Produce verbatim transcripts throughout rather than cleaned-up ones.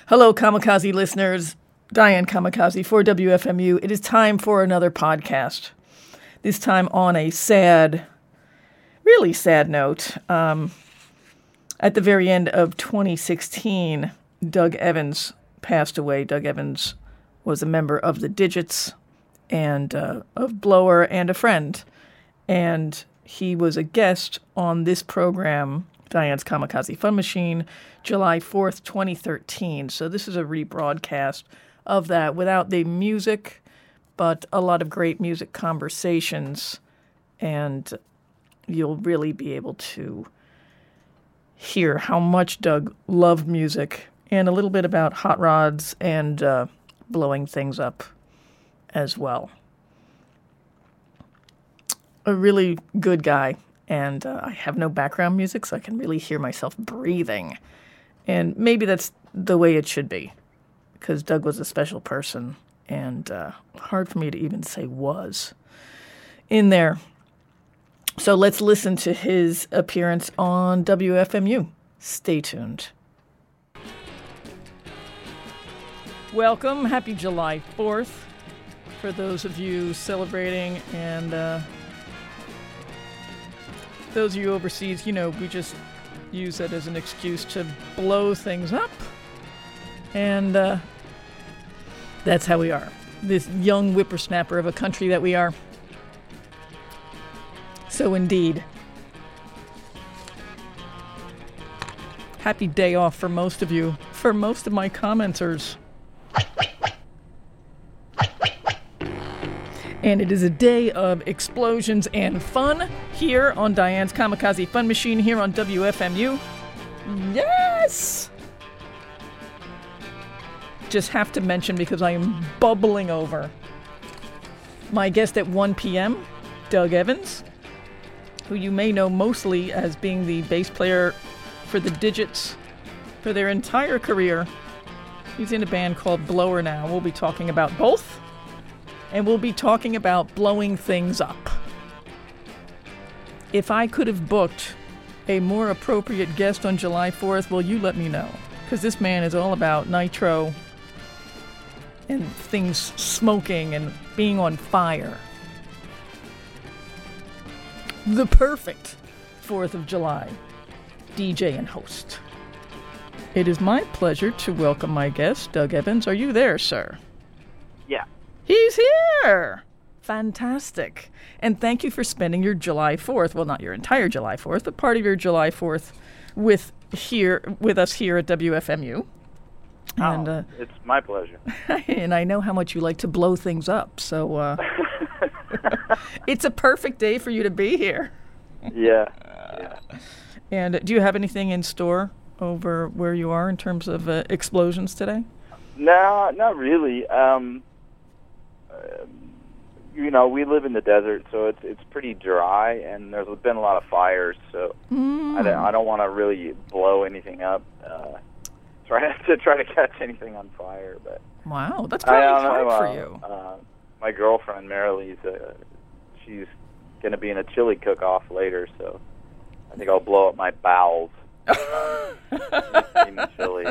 Hello, Kamikaze listeners. Diane Kamikaze for W F M U. It is time for another podcast. This time on a sad, really sad note. Um, at the very end of twenty sixteen, Doug Evans passed away. Doug Evans was a member of the Digits and uh, of Blower and a friend. And he was a guest on this program, Diane's Kamikaze Fun Machine, July fourth, twenty thirteen. So this is a rebroadcast of that without the music, but a lot of great music conversations. And you'll really be able to hear how much Doug loved music and a little bit about hot rods and uh, blowing things up as well. A really good guy. And uh, I have no background music, so I can really hear myself breathing. And maybe that's the way it should be, because Doug was a special person, and uh, hard for me to even say was in there. So let's listen to his appearance on W F M U. Stay tuned. Welcome. Happy July fourth for those of you celebrating, and uh, those of you overseas, you know, we just use it as an excuse to blow things up. And uh, that's how we are. This young whippersnapper of a country that we are. So indeed. Happy day off for most of you. For most of my commenters. And it is a day of explosions and fun here on Diane's Kamikaze Fun Machine here on W F M U. Yes! Just have to mention, because I am bubbling over, my guest at one p.m., Doug Evans, who you may know mostly as being the bass player for the Digits for their entire career. He's in a band called Blower now. We'll be talking about both. And we'll be talking about blowing things up. If I could have booked a more appropriate guest on July fourth, well, you let me know. Because this man is all about nitro and things smoking and being on fire. The perfect fourth of July D J and host. It is my pleasure to welcome my guest, Doug Evans. Are you there, sir? Yeah. He's here! Fantastic. And thank you for spending your July fourth, well, not your entire July fourth, but part of your July fourth with here with us here at W F M U. Oh, and, uh, it's my pleasure. And I know how much you like to blow things up, so uh, it's a perfect day for you to be here. Yeah. yeah. And do you have anything in store over where you are in terms of uh, explosions today? No, not really. Um, uh, you know, we live in the desert, so it's it's pretty dry, and there's been a lot of fires, so mm. I don't, I don't want to really blow anything up. Uh, try to try to catch anything on fire, but wow, that's probably hard know, for uh, you. Uh, my girlfriend Marilee's, uh, she's going to be in a chili cook-off later, so I think I'll blow up my bowels. Eating chili.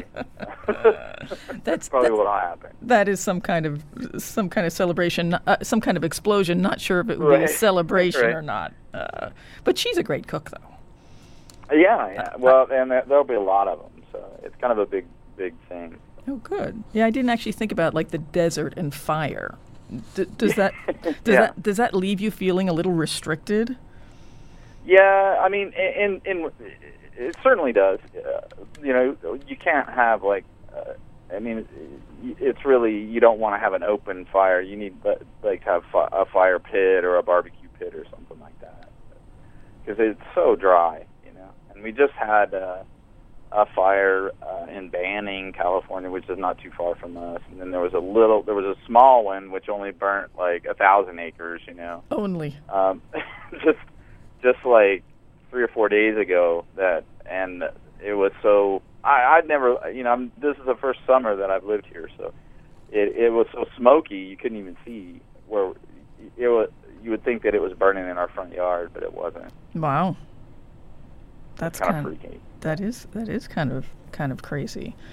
That's probably that, what'll happen. That is some kind of some kind of celebration, uh, some kind of explosion. Not sure if it would right. be a celebration right. or not. Uh, but she's a great cook, though. Yeah, yeah. Well, and there'll be a lot of them, so it's kind of a big, big thing. Oh, good. Yeah, I didn't actually think about like the desert and fire. D- does that does yeah. that does that leave you feeling a little restricted? Yeah, I mean, in in it certainly does. Uh, you know, you can't have like. Uh, I mean, it's really, you don't want to have an open fire. You need like to have fi- a fire pit or a barbecue pit or something like that, because it's so dry, you know. And we just had uh, a fire uh, in Banning, California, which is not too far from us. And then there was a little, there was a small one which only burnt like a thousand acres, you know. Only. Um, just, just like three or four days ago. That and it was so. I, I'd never, you know, I'm, this is the first summer that I've lived here, so it, it was so smoky you couldn't even see where it was. You would think that it was burning in our front yard, but it wasn't. Wow, that's kind, kind of freaky. That is that is kind of kind of crazy.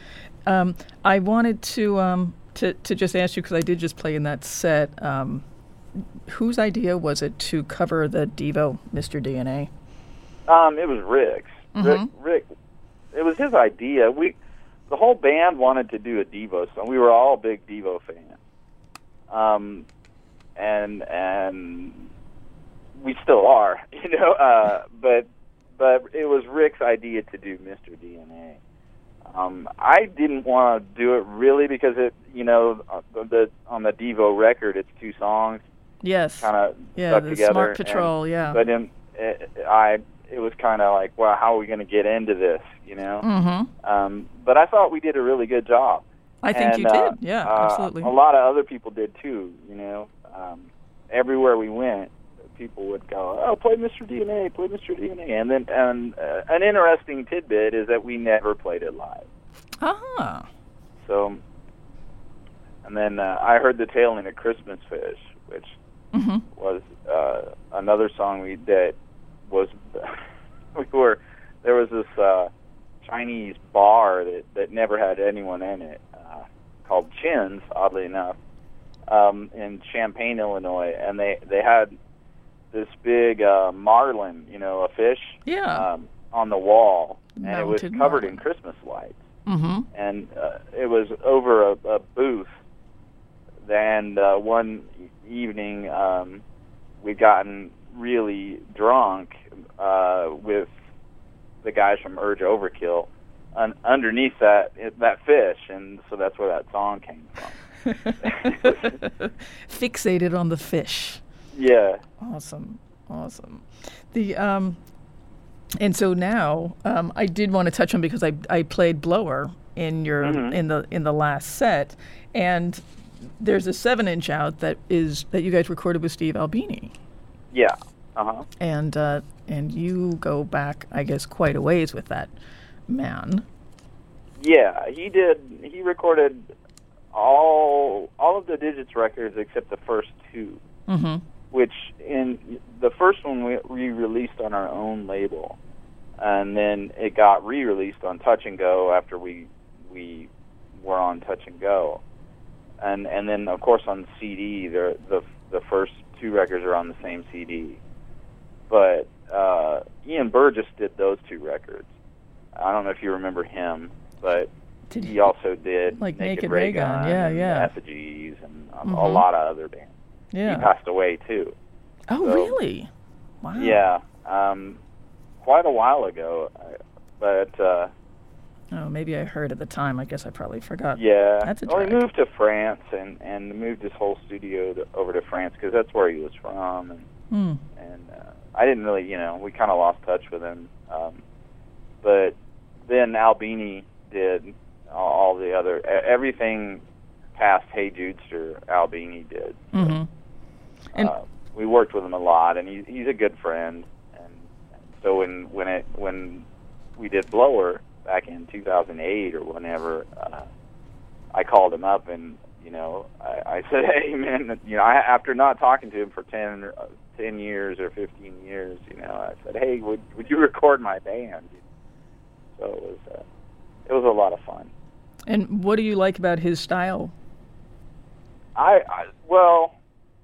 Um, I wanted to um, to to just ask you, because I did just play in that set. Um, whose idea was it to cover the Devo Mister D N A? Um, it was Rick's. Mm-hmm. Rick, Rick, it was his idea. We, the whole band wanted to do a Devo song. We were all big Devo fans. Um, and and we still are, you know. Uh, but but it was Rick's idea to do Mister D N A. Um, I didn't want to do it really because it, you know, the on the Devo record it's two songs. Yes. Kind of yeah, stuck the together. Smart Patrol. And, yeah. But in, it, I, it was kind of like, well, how are we going to get into this? You know. Mm-hmm. Um, but I thought we did a really good job. I think and, you uh, did. Yeah, uh, absolutely. A lot of other people did too. You know, um, everywhere we went, people would go, "Oh, play Mister D N A, play Mister D N A," and then and uh, an interesting tidbit is that we never played it live. Ah. So, and then uh, I heard the tail end of Christmas Fish, which mm-hmm. was uh, another song we that was we were there was this uh, Chinese bar that that never had anyone in it uh, called Chin's, oddly enough, um, in Champaign, Illinois, and they they had this big uh, marlin, you know, a fish, yeah, um, on the wall, and Mounted it was covered marlin. in Christmas lights. Mm-hmm. And uh, it was over a, a booth. And uh, one evening, um, we'd gotten really drunk uh, with the guys from Urge Overkill un- underneath that that fish, and so that's where that song came from. Fixated on the fish. Yeah. Awesome, awesome. The um, and so now um, I did want to touch on, because I I played Blower in your Mm-hmm. in the in the last set, and there's a seven inch out that is that you guys recorded with Steve Albini. Yeah. Uh huh. And uh, and you go back, I guess, quite a ways with that man. Yeah, he did. He recorded all all of the Digits records except the first two. Mm-hmm. Which in the first one we, we released on our own label, and then it got re-released on Touch and Go after we we were on Touch and Go, and and then of course on C D the the the first two records are on the same C D, but uh, Ian Burgess did those two records. I don't know if you remember him, but Did he he- also did Like Naked, Naked Ray Ray Gun, Gun yeah, and yeah. Effigies and um, a Mhm. lot of other bands. Yeah. He passed away too. Oh, So- really? Wow. Yeah, um, quite a while ago, I- but uh, Oh, maybe I heard at the time. I guess I probably forgot. yeah. That's a well, he drag. moved to France and and moved his whole studio to, over to France because that's where he was from, and Hmm. and uh, I didn't really, you know, we kind of lost touch with him. Um, but then Albini did all, all the other e- everything past Hey Judester. Albini did. So, Mm-hmm. And uh, we worked with him a lot, and he, he's a good friend. And, and so when when it when we did Blower back in two thousand eight or whenever, uh, I called him up and you know I, I said, hey man, you know I, after not talking to him for ten or, uh, ten years or fifteen years, you know I said, hey, would would you record my band? So it was uh, it was a lot of fun. and what do you like about his style? I, I well,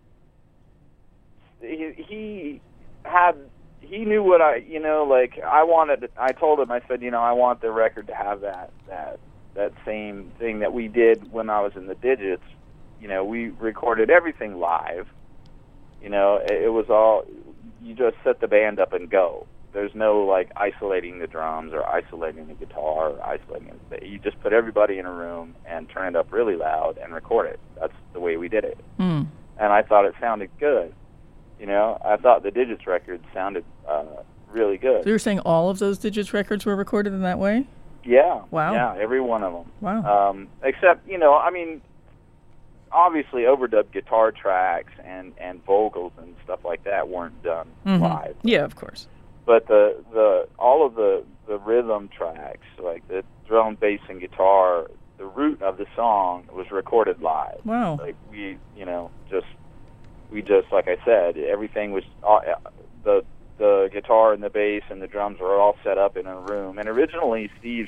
he, he had he knew what I you know like I wanted. I told him, I said, you know I want the record to have that that that same thing that we did when I was in the Digits. You know, we recorded everything live. You know, it, it was all you just set the band up and go. There's no like isolating the drums or isolating the guitar or isolating it. You just put everybody in a room and turn it up really loud and record it. That's the way we did it. Hmm. And I thought it sounded good. You know, I thought the Digits record sounded uh, really good. So you're saying all of those Digits records were recorded in that way? Yeah. Wow. Yeah, every one of them. Wow. Um, except, you know, I mean, obviously overdubbed guitar tracks and, and vocals and stuff like that weren't done Mhm. live. Yeah, of course. But the, the all of the, the rhythm tracks, like the drum, bass, and guitar, the root of the song was recorded live. Wow. Like we, you know, just we just like I said, everything was uh, the the guitar and the bass and the drums were all set up in a room. And originally, Steve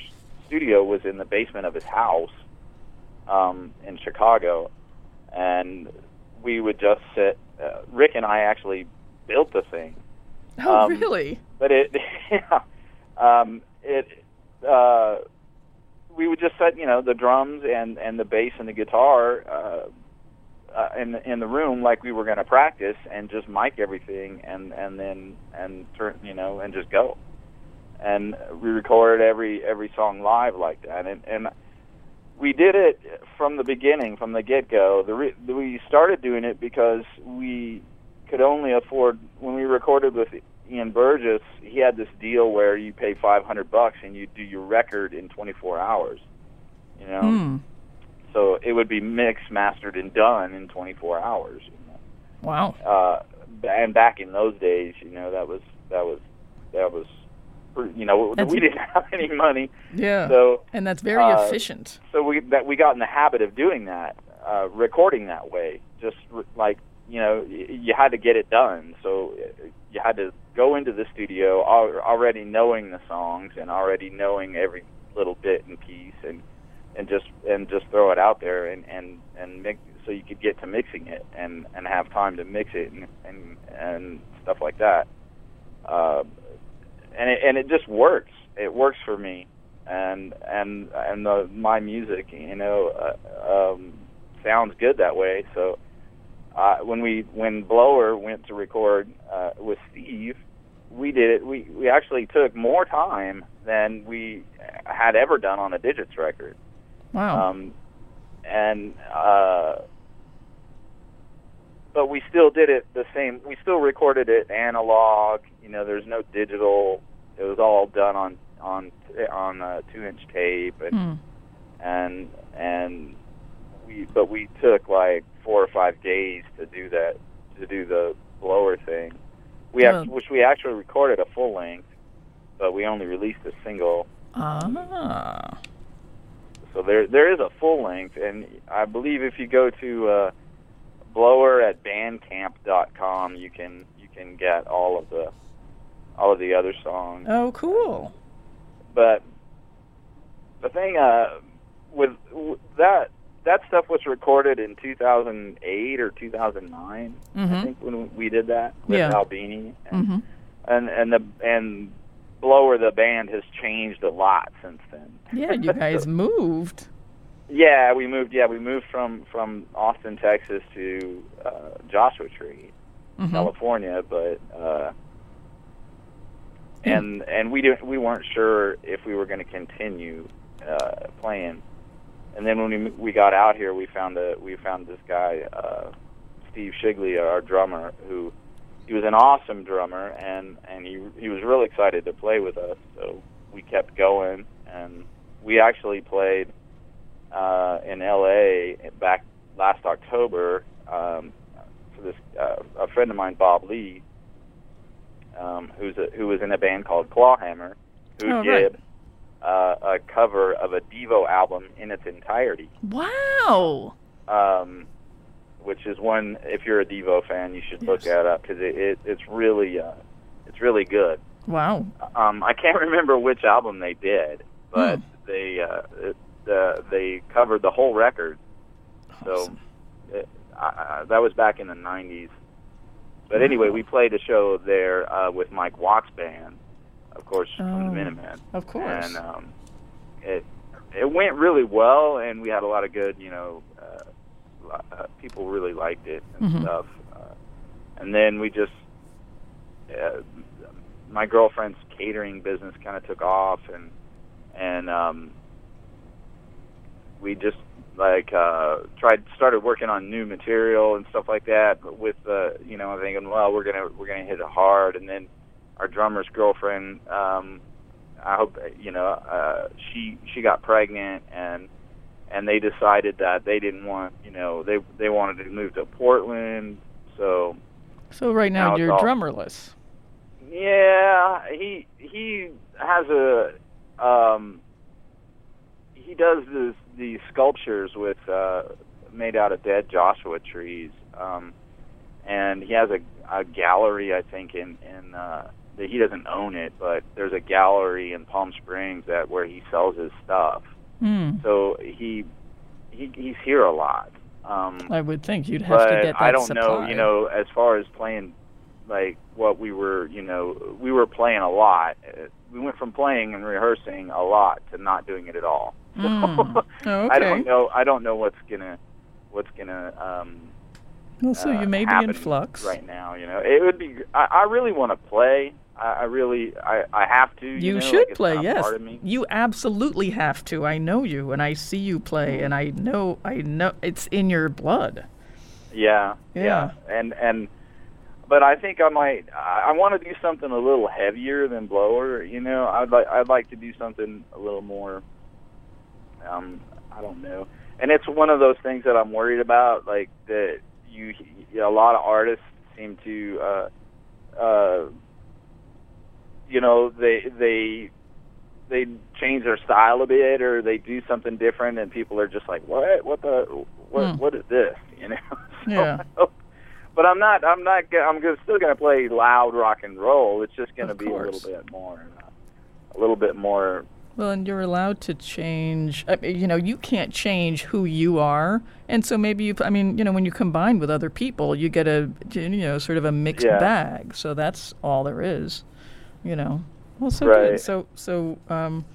studio was in the basement of his house um, in Chicago, and we would just sit. Uh, Rick and I actually built the thing. Oh, um, really? But it, yeah, um, it. Uh, we would just set, you know, the drums and, and the bass and the guitar uh, uh, in in the room like we were going to practice, and just mic everything, and, and then and turn, you know, and just go. And we recorded every every song live like that, and and we did it from the beginning, from the get go. The re- we started doing it because we could only afford, when we recorded with Ian Burgess, he had this deal where you pay five hundred bucks and you do your record in twenty-four hours. You know, Hmm. so it would be mixed, mastered, and done in twenty-four hours. You know? Wow. Uh, and back in those days, you know, that was that was that was, you know, That's, we didn't have any money. Yeah. So and that's very uh, efficient. So we that we got in the habit of doing that, uh, recording that way. Just re- like, you know, y- you had to get it done. So you had to go into the studio al- already knowing the songs and already knowing every little bit and piece, and and just and just throw it out there, and and and mix, so you could get to mixing it and and have time to mix it and and, and stuff like that. Uh, and it, and it just works. It works for me, and and and the, my music, you know, uh, um, sounds good that way. So uh, when we when Blower went to record uh, with Steve, we did it. We we actually took more time than we had ever done on a Digits record. Wow. Um, and uh, but we still did it the same. We still recorded it analog. You know, there's no digital. It was all done on on on uh, two-inch tape, and Hmm. and and we. But we took like four or five days to do that, to do the Blower thing. We have, Oh. which we actually recorded a full length, but we only released a single. Ah. So there there is a full length, and I believe if you go to uh, blower at bandcamp dot com, you can you can get all of the all of the other songs. Oh, cool. But the thing uh, with w- that that stuff was recorded in two thousand eight or two thousand nine, Mhm. I think, when we did that with Yeah. Albini, and, Mm-hmm. and and the and Blower, the band, has changed a lot since then. Yeah, you guys So- moved. Yeah, we moved. Yeah, we moved from, from Austin, Texas, to uh, Joshua Tree, Mhm. California. But uh, and and we didn't. We weren't sure if we were going to continue uh, playing. And then when we we got out here, we found a we found this guy, uh, Steve Shigley, our drummer, who he was an awesome drummer, and and he he was real excited to play with us. So we kept going, and we actually played uh, in L A back last October um, for this uh, a friend of mine, Bob Lee, um, who's a, who was in a band called Clawhammer, who Oh, did right. uh, a cover of a Devo album in its entirety. Wow. Um, which is one, if you're a Devo fan, you should look Yes. that up, because it, it, it's really uh, it's really good. Wow. Um, I can't remember which album they did, but Hmm. they uh, it, uh, they covered the whole record. Awesome. So it, I, I, that was back in the nineties. But anyway, we played a show there uh, with Mike Watt's band, of course, from Oh, the Minutemen. of course. And um, it it went really well, and we had a lot of good, you know, uh, uh, people really liked it and Mhm. stuff. Uh, and then we just, uh, my girlfriend's catering business kind of took off, and and um, we just like uh, tried started working on new material and stuff like that. But with uh, you know, thinking, well, we're gonna we're gonna hit it hard, and then our drummer's girlfriend, um, I hope you know, uh, she she got pregnant, and and they decided that they didn't want, you know, they they wanted to move to Portland, so. So right now, Now it's you're all- drummerless. Yeah, he he has a um, he does this, these sculptures with uh, made out of dead Joshua trees, um, and he has a, a gallery, I think, in in uh, that he doesn't own it, but there's a gallery in Palm Springs that where he sells his stuff. Mm. So he, he he's here a lot. Um, I would think you'd have but to get that I don't supply. know, you know, as far as playing, like what we were, you know, we were playing a lot. We went from playing and rehearsing a lot to not doing it at all. Mm. Oh, okay. I don't know. I don't know what's gonna, what's gonna. Um, well, so uh, you may be in flux right now. You know, it would be. I, I really want to play. I, I really. I, I have to. You, You know, should like it's play. not Yes, part of me. you absolutely have to. I know you, and I see you play, and I know. I know it's in your blood. Yeah. Yeah. Yeah. And and. But I think I might. I, I want to do something a little heavier than Blower. You know, I'd like. I'd like to do something a little more. Um, I don't know. And it's one of those things that I'm worried about. Like that, you. you know, a lot of artists seem to. Uh, uh, you know, they they they change their style a bit, or they do something different, and people are just like, "What? What the? What? Hmm. What is this?" You know. So, Yeah. But I'm not. I'm not. go- I'm go- still going to play loud rock and roll. It's just going to Of be a course. little bit more. Uh, a little bit more. Well, and you're allowed to change. I mean, you know, you can't change who you are, and so maybe you. I mean, you know, when you combine with other people, you get a, you know, sort of a mixed Yeah. bag. So that's all there is, you know. Well, so Right. good. So so um.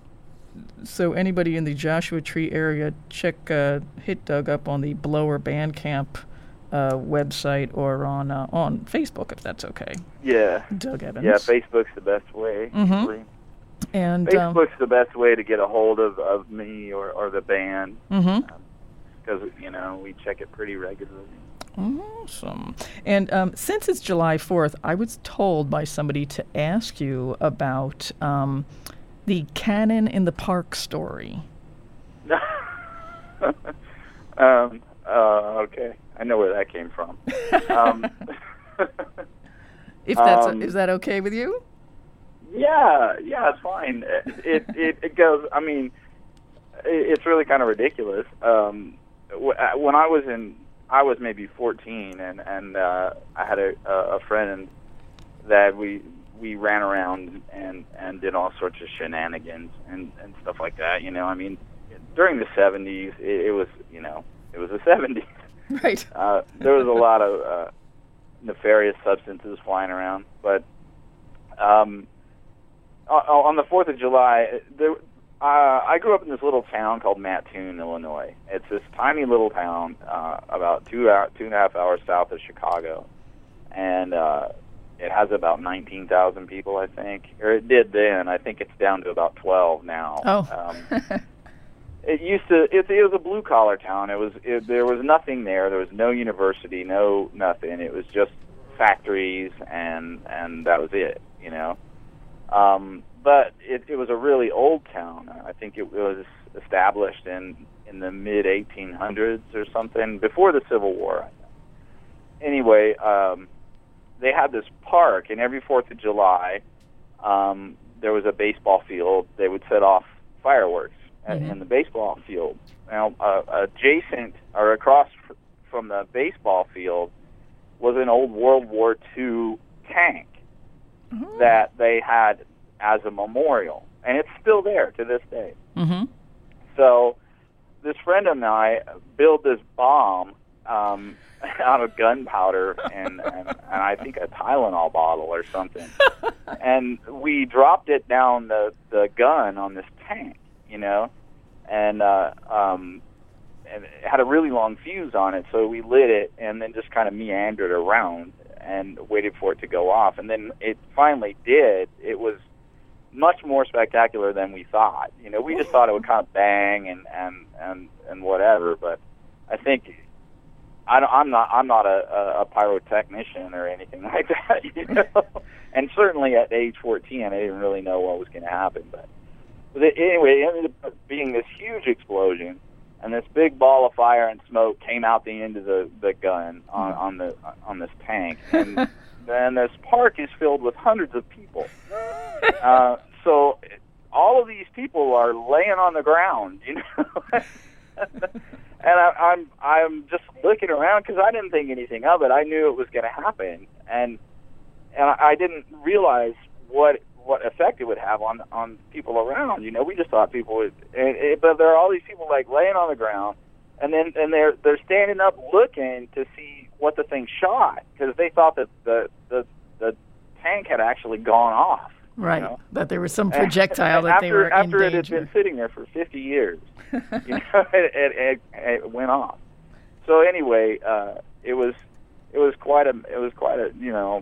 So anybody in the Joshua Tree area, check uh, hit Doug up on the Blower Bandcamp uh, website or on uh, on Facebook if that's okay. Yeah. Doug Evans. Yeah. Facebook's the best way. Mhm. usually. And um, Facebook's the best way to get a hold of, of me or, or the band mhm. because you know we check it pretty regularly. Awesome. And um, since it's July fourth, I was told by somebody to ask you about um, the Cannon in the Park story. um. Uh, okay. I know where that came from. Um, If that's um, is that okay with you? Yeah, yeah, it's fine. It it, it goes. I mean, it, it's really kind of ridiculous. Um, wh- uh, when I was in, I was maybe fourteen, and and uh, I had a a friend that we we ran around and and did all sorts of shenanigans and and stuff like that. You know, I mean, during the seventies, it, it was you know it was the seventies. Right. Uh, there was a lot of uh, nefarious substances flying around, but. Um, On the fourth of July, there, uh, I grew up in this little town called Mattoon, Illinois. It's this tiny little town uh, about two hour, two and a half hours south of Chicago, and uh, it has about nineteen thousand people, I think, or it did then. I think it's down to about twelve now. Oh. Um, it used to. It, it was a blue collar town. It was. It, there was nothing there. There was no university, no nothing. It was just factories, and and that was it. You know. Um, but it, it was a really old town. I think it was established in, in the mid eighteen hundreds or something, before the Civil War. Anyway, um, they had this park, and every fourth of July, um, there was a baseball field. They would set off fireworks Mm-hmm. in the baseball field. Now, uh, adjacent or across f- from the baseball field was an old World War Two tank Mhm. that they had as a memorial, and it's still there to this day. Mhm. So this friend and I built this bomb um, out of gunpowder and, and, and I think a Tylenol bottle or something, and we dropped it down the, the gun on this tank, you know, and uh, um, and it had a really long fuse on it, so we lit it and then just kind of meandered around and waited for it to go off. And then it finally did. It was much more spectacular than we thought. You know, we just thought it would kind of bang and, and, and, and whatever, but I think I don't, I'm not I'm not a, a pyrotechnician or anything like that, you know. And certainly at age fourteen, I didn't really know what was going to happen. But, but it, anyway, it ended up being this huge explosion, and this big ball of fire and smoke came out the end of the, the gun on, on the on this tank, and then this park is filled with hundreds of people. Uh, so all of these people are laying on the ground, you know. And I, I'm I'm just looking around because I didn't think anything of it. I knew it was going to happen, and and I, I didn't realize what what effect it would have on on people around. You know, we just thought people would, and, and, but there are all these people like laying on the ground, and then and they're they're standing up looking to see what the thing shot because they thought that the the the tank had actually gone off. Right, you know? That there was some projectile that after, they were after in danger. After it had been sitting there for fifty years, you know, it, it, it, it went off. So anyway, uh, it was it was quite a it was quite a you know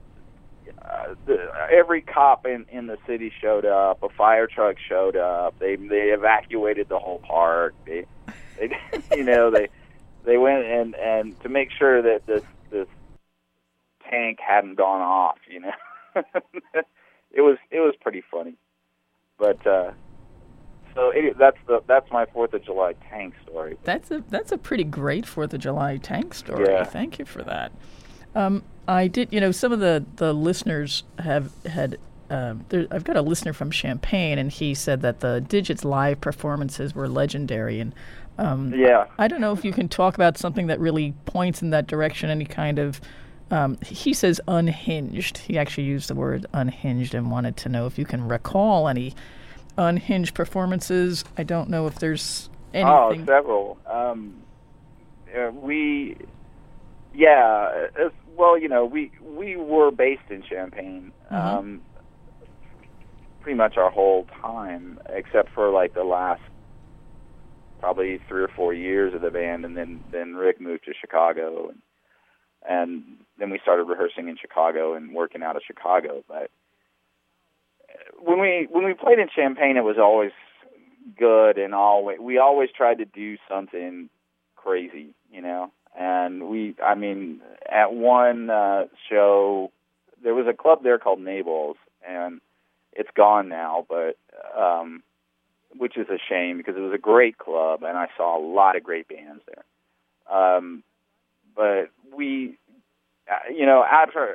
uh, the, every cop in, in the city showed up. A fire truck showed up. They they evacuated the whole park. They, they you know they they went and, and to make sure that this this tank hadn't gone off. You know. It was it was pretty funny, but uh, so it, that's the that's my Fourth of July tank story. That's a that's a pretty great Fourth of July tank story. Yeah. Thank you for that. Um, I did, you know, some of the, the listeners have had. Um, there, I've got a listener from Champaign, and he said that the Digits live performances were legendary. And um, yeah, I, I don't know if you can talk about something that really points in that direction. Any kind of Um, he says unhinged. He actually used the word unhinged and wanted to know if you can recall any unhinged performances. I don't know if there's anything. Oh, several. Um, uh, we, yeah, as, well, you know, we we were based in Champaign Mm-hmm. um, pretty much our whole time, except for like the last probably three or four years of the band, and then then Rick moved to Chicago, and, and then we started rehearsing in Chicago and working out of Chicago. But when we when we played in Champaign, it was always good, and always we always tried to do something crazy, you know. And we, I mean, at one uh, show, there was a club there called Nable's, and it's gone now, but um, which is a shame because it was a great club, and I saw a lot of great bands there. Um, but we, you know, after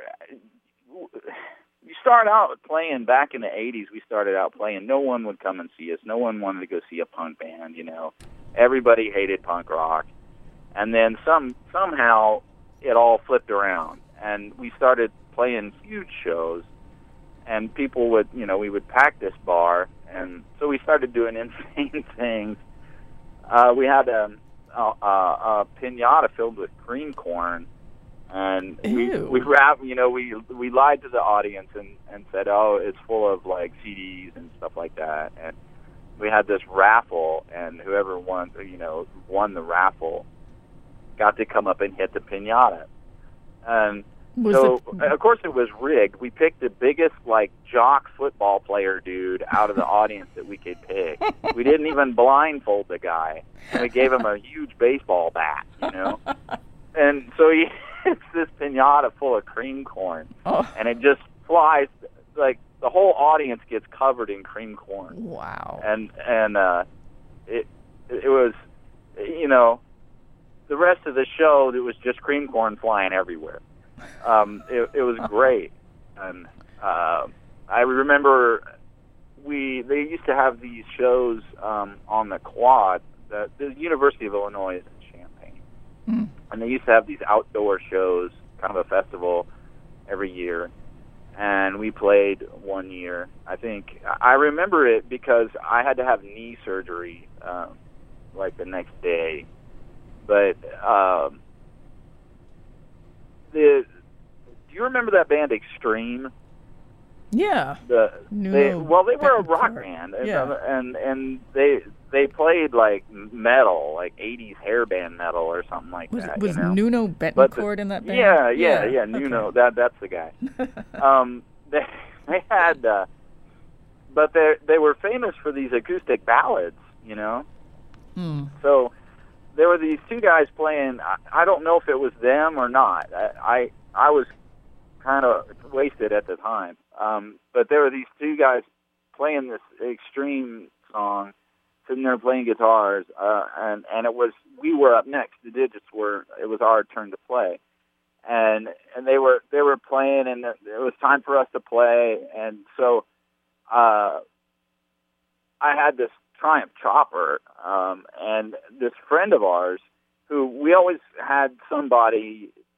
you start out playing back in the eighties, we started out playing. No one would come and see us. No one wanted to go see a punk band. You know, everybody hated punk rock, and then some somehow it all flipped around, and we started playing huge shows, and people would, you know, we would pack this bar, and so we started doing insane things. Uh, we had a, a, a pinata filled with cream corn. And we Ew. we wrap, you know, we we lied to the audience and, and said, oh, it's full of like C Ds and stuff like that. And we had this raffle, and whoever won, you know, won the raffle, got to come up and hit the pinata. And Was so, it- of course, it was rigged. We picked the biggest like jock football player dude out of the audience that we could pick. We didn't even blindfold the guy, and we gave him a huge baseball bat, you know. And so he. It's this pinata full of cream corn, Oh. and it just flies, like the whole audience gets covered in cream corn. Wow. And and uh, it it was, you know, the rest of the show it was just cream corn flying everywhere. Um, it it was great, and uh, I remember we they used to have these shows um, on the quad. The, the University of Illinois is in Champaign. Mm. And they used to have these outdoor shows, kind of a festival every year. And we played one year. I think I remember it because I had to have knee surgery um, like the next day. But um, the do you remember that band Extreme? Yeah. The No, they, well, they were a rock Betancourt. band, and, Yeah. and and they they played like metal, like eighties hair band metal or something like Was, that. was you know? Nuno But Betancourt the- in that band? Yeah, yeah, yeah. Okay. Nuno, that that's the guy. um, they they had, uh, but they they were famous for these acoustic ballads, you know. Hmm. So there were these two guys playing. I, I don't know if it was them or not. I I, I was kind of wasted at the time. Um, but there were these two guys playing this Extreme song, sitting there playing guitars, uh, and and it was we were up next. The Digits were. It was our turn to play, and and they were they were playing, and it was time for us to play, and so uh, I had this Triumph Chopper, um, and this friend of ours who we always had somebody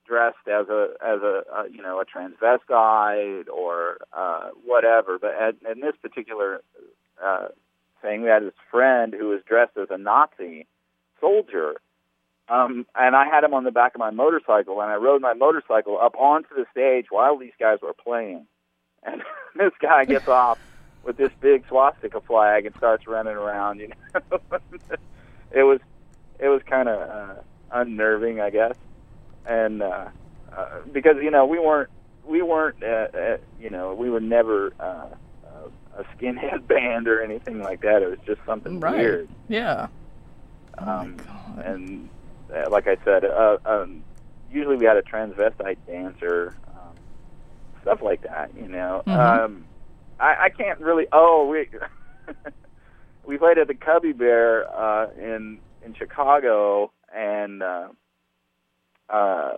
dressed as a as a, a you know a transvestite or uh, whatever. But at, in this particular uh, thing, we had this friend who was dressed as a Nazi soldier, um, and I had him on the back of my motorcycle, and I rode my motorcycle up onto the stage while these guys were playing, and this guy gets off with this big swastika flag and starts running around. You know, it was it was kind of uh, unnerving, I guess, and uh, uh, because you know we weren't we weren't uh, uh, you know we were never uh, uh, a skinhead band or anything like that. It was just something right. weird. Yeah. Oh um, my God. And uh, like I said, uh, um, usually we had a transvestite dancer, um, stuff like that. You know. Mm-hmm. Um, I, I can't really. Oh, we we played at the Cubby Bear uh, in in Chicago, and uh, uh,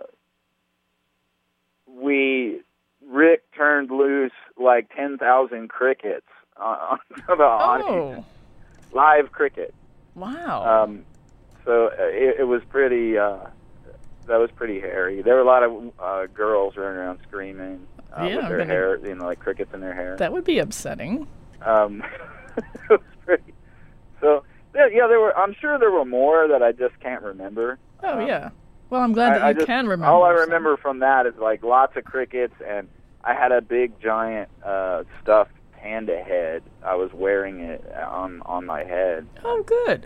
we Rick turned loose like ten thousand crickets on, on the audience. Live cricket. Wow. Um, so it, it was pretty. Uh, that was pretty hairy. There were a lot of uh, girls running around screaming. Uh, yeah, with their gonna, hair, you know, like crickets in their hair. That would be upsetting. Um, it was pretty. So yeah, yeah, there were. I'm sure there were more that I just can't remember. Oh um, yeah. Well, I'm glad that I, you I just, can remember. All I some. remember from that is like lots of crickets, and I had a big giant uh, stuffed panda head. I was wearing it on on my head. Oh, good.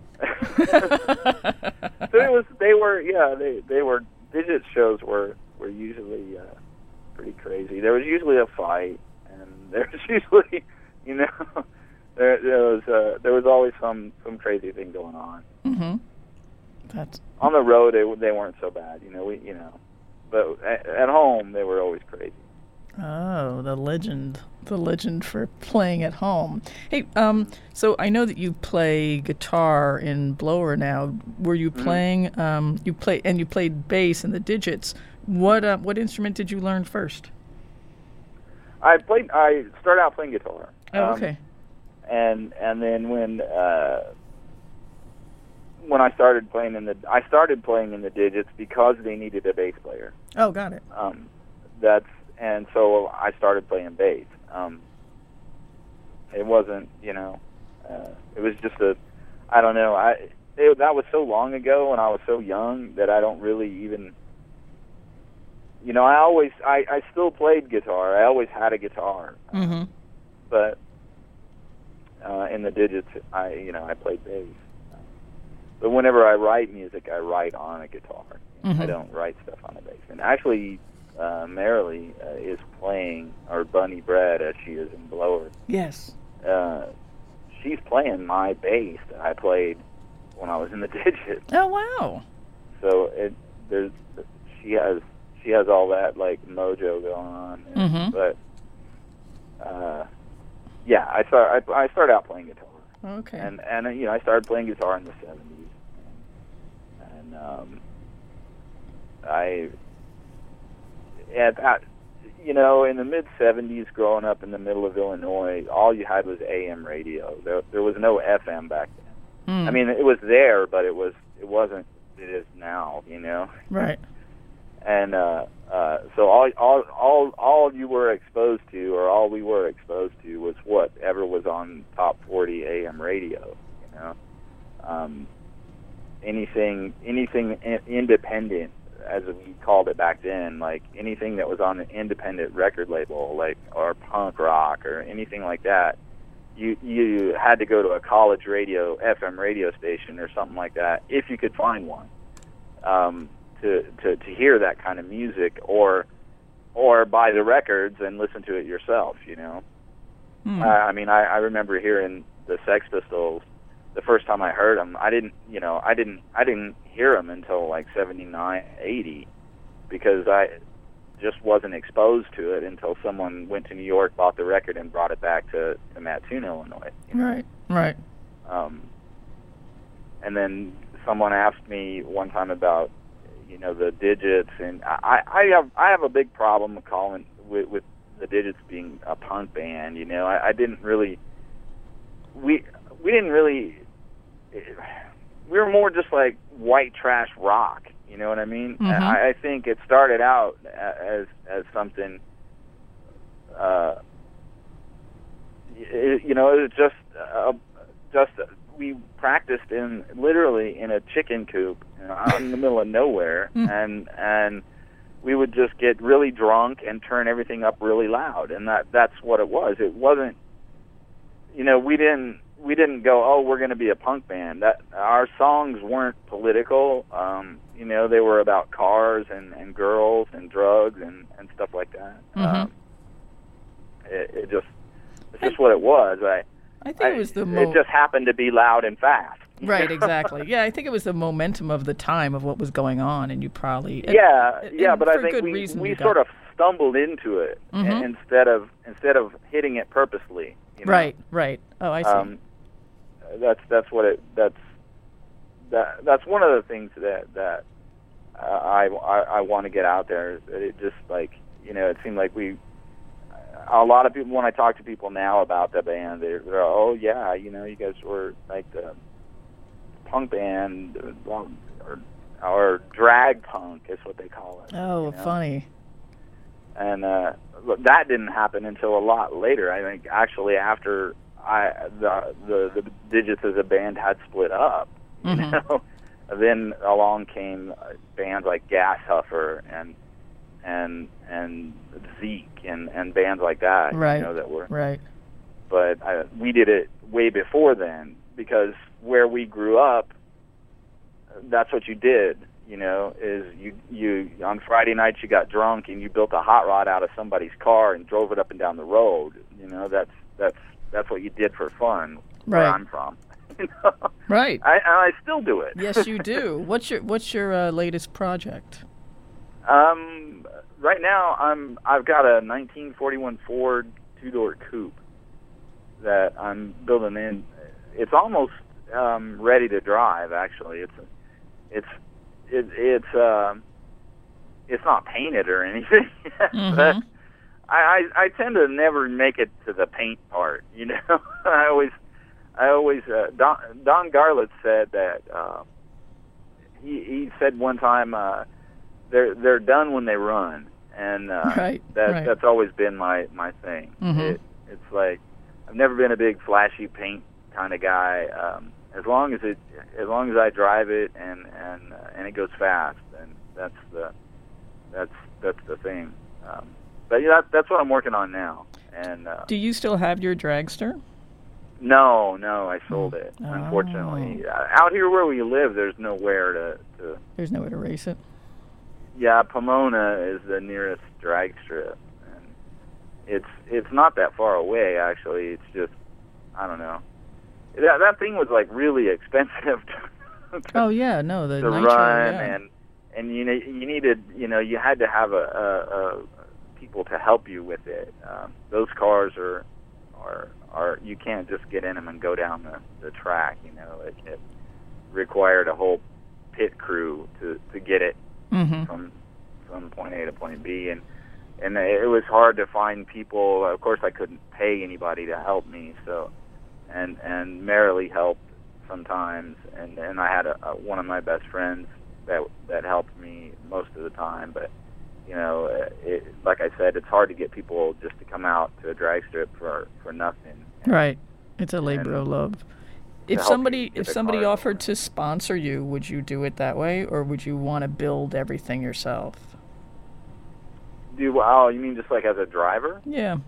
So it was. They were. Yeah. They they were. Digit shows were were usually. Uh, pretty crazy. There was usually a fight, and there was usually, you know, there, there was uh, there was always some, some crazy thing going on. Mm-hmm. That's on the road. They they weren't so bad, you know. We you know, but at, at home they were always crazy. Oh, the legend, the legend for playing at home. Hey, um, so I know that you play guitar in Blower now. Were you playing? Mm-hmm. Um, you play and you played bass in the Digits. What uh, what instrument did you learn first? I played. I started out playing guitar. Oh, um, okay. And and then when uh, when I started playing in the I started playing in the Digits because they needed a bass player. Oh, got it. Um, that's and so I started playing bass. Um, it wasn't, you know, uh, it was just a, I don't know. I it, that was so long ago, and I was so young that I don't really even. You know, I always, I, I still played guitar. I always had a guitar. Mm-hmm. But uh, in the Digits, I, you know, I played bass. But whenever I write music, I write on a guitar. Mm-hmm. I don't write stuff on a bass. And actually, uh, Marilee uh, is playing, or Bunny Bread, as she is in Blower. Yes. Uh, she's playing my bass that I played when I was in the Digits. Oh, wow. So it, there's, she has... She has all that like mojo going on, mm-hmm. but uh, yeah, I start. I, I started out playing guitar. Okay. And and you know I started playing guitar in the seventies, and, and um, I at that you know in the mid seventies, growing up in the middle of Illinois, all you had was A M radio. There there was no F M back then. Mm. I mean, it was there, but it was it wasn't. It is now. You know. Right. And uh, uh, so all, all, all, all you were exposed to, or all we were exposed to, was whatever was on top forty A M radio. You know, um, anything, anything in- independent, as we called it back then, like anything that was on an independent record label, like or punk rock or anything like that. You you had to go to a college radio, F M radio station, or something like that, if you could find one. Um, To, to, to hear that kind of music, or or buy the records and listen to it yourself, you know. Hmm. I, I mean, I, I remember hearing the Sex Pistols the first time I heard them. I didn't, you know, I didn't, I didn't hear them until like seventy-nine, eighty, because I just wasn't exposed to it until someone went to New York, bought the record, and brought it back to, to Mattoon, Illinois. You know? Right, right. Um, and then someone asked me one time about, you know, the Digits, and I, I have I have a big problem with calling with, with the Digits being a punk band. You know, I, I didn't really we we didn't really we were more just like white trash rock. You know what I mean? Mm-hmm. I, I think it started out as as something, uh, it, you know, it was just uh, just uh, we practiced in literally in a chicken coop, you know, out in the middle of nowhere, mm. and and we would just get really drunk and turn everything up really loud, and that that's what it was. It wasn't, you know, we didn't. We didn't go, oh, we're going to be a punk band. That our songs weren't political. Um, you know, they were about cars and, and girls and drugs and, and stuff like that. Mm-hmm. Um, it, it just it's just what it was. I I think it was the mo- it just happened to be loud and fast. Right, exactly. Yeah, I think it was the momentum of the time of what was going on, and you probably yeah, and, yeah. and but I think we we sort got... of stumbled into it mm-hmm. instead of instead of hitting it purposely. You know? Right, right. Oh, I see. Um, That's that's what it that's that that's one of the things that that uh, I I, I want to get out there. Is that it just like you know it seemed like we a lot of people when I talk to people now about the band they're, they're oh yeah you know you guys were like the punk band or or drag punk is what they call it. Oh, you know? Funny. And uh, that didn't happen until a lot later. I think actually after. I the, the the Digits as a band had split up, you mm-hmm. know. Then along came bands like Gas Huffer and and and Zeke and, and bands like that, right. you know, that were right. But I, we did it way before then because where we grew up, that's what you did. You know, is you you on Friday nights you got drunk and you built a hot rod out of somebody's car and drove it up and down the road. You know, that's that's. That's what you did for fun, where right. I'm from. You know? Right. I, I still do it. Yes, you do. What's your What's your uh, latest project? Um, right now, I'm I've got a nineteen forty-one Ford two-door coupe that I'm building in. It's almost um, ready to drive. Actually, it's it's it, it's uh, it's not painted or anything. mm-hmm. But I, I I tend to never make it to the paint part, you know. I always, I always. Uh, Don Don Garlitz said that uh, he he said one time uh, they're they're done when they run, and uh, right, that right. that's always been my my thing. Mm-hmm. It, it's like I've never been a big flashy paint kind of guy. Um, as long as it, as long as I drive it and and uh, and it goes fast, then that's the that's that's the thing. Um, But yeah, that, that's what I'm working on now. And uh, do you still have your dragster? No, no, I sold it. Oh. Unfortunately, uh, out here where we live, there's nowhere to, to. There's nowhere to race it. Yeah, Pomona is the nearest drag strip, and it's it's not that far away. Actually, it's just I don't know. That that thing was like really expensive. To, oh yeah, no, the to nitro, run yeah. and and you know you needed you know you had to have a. a, a people to help you with it. Um, those cars are, are, are. You can't just get in them and go down the, the track. You know, it, it required a whole pit crew to, to get it mm-hmm. from from point A to point B, and and it was hard to find people. Of course, I couldn't pay anybody to help me, so and and Marilee helped sometimes, and and I had a, a, one of my best friends that that helped me most of the time, but. You know, it, like I said, it's hard to get people just to come out to a drag strip for, for nothing. And, right. It's a labor of love. If somebody if somebody car. offered to sponsor you, would you do it that way, or would you want to build everything yourself? Do oh, you mean just like as a driver? Yeah.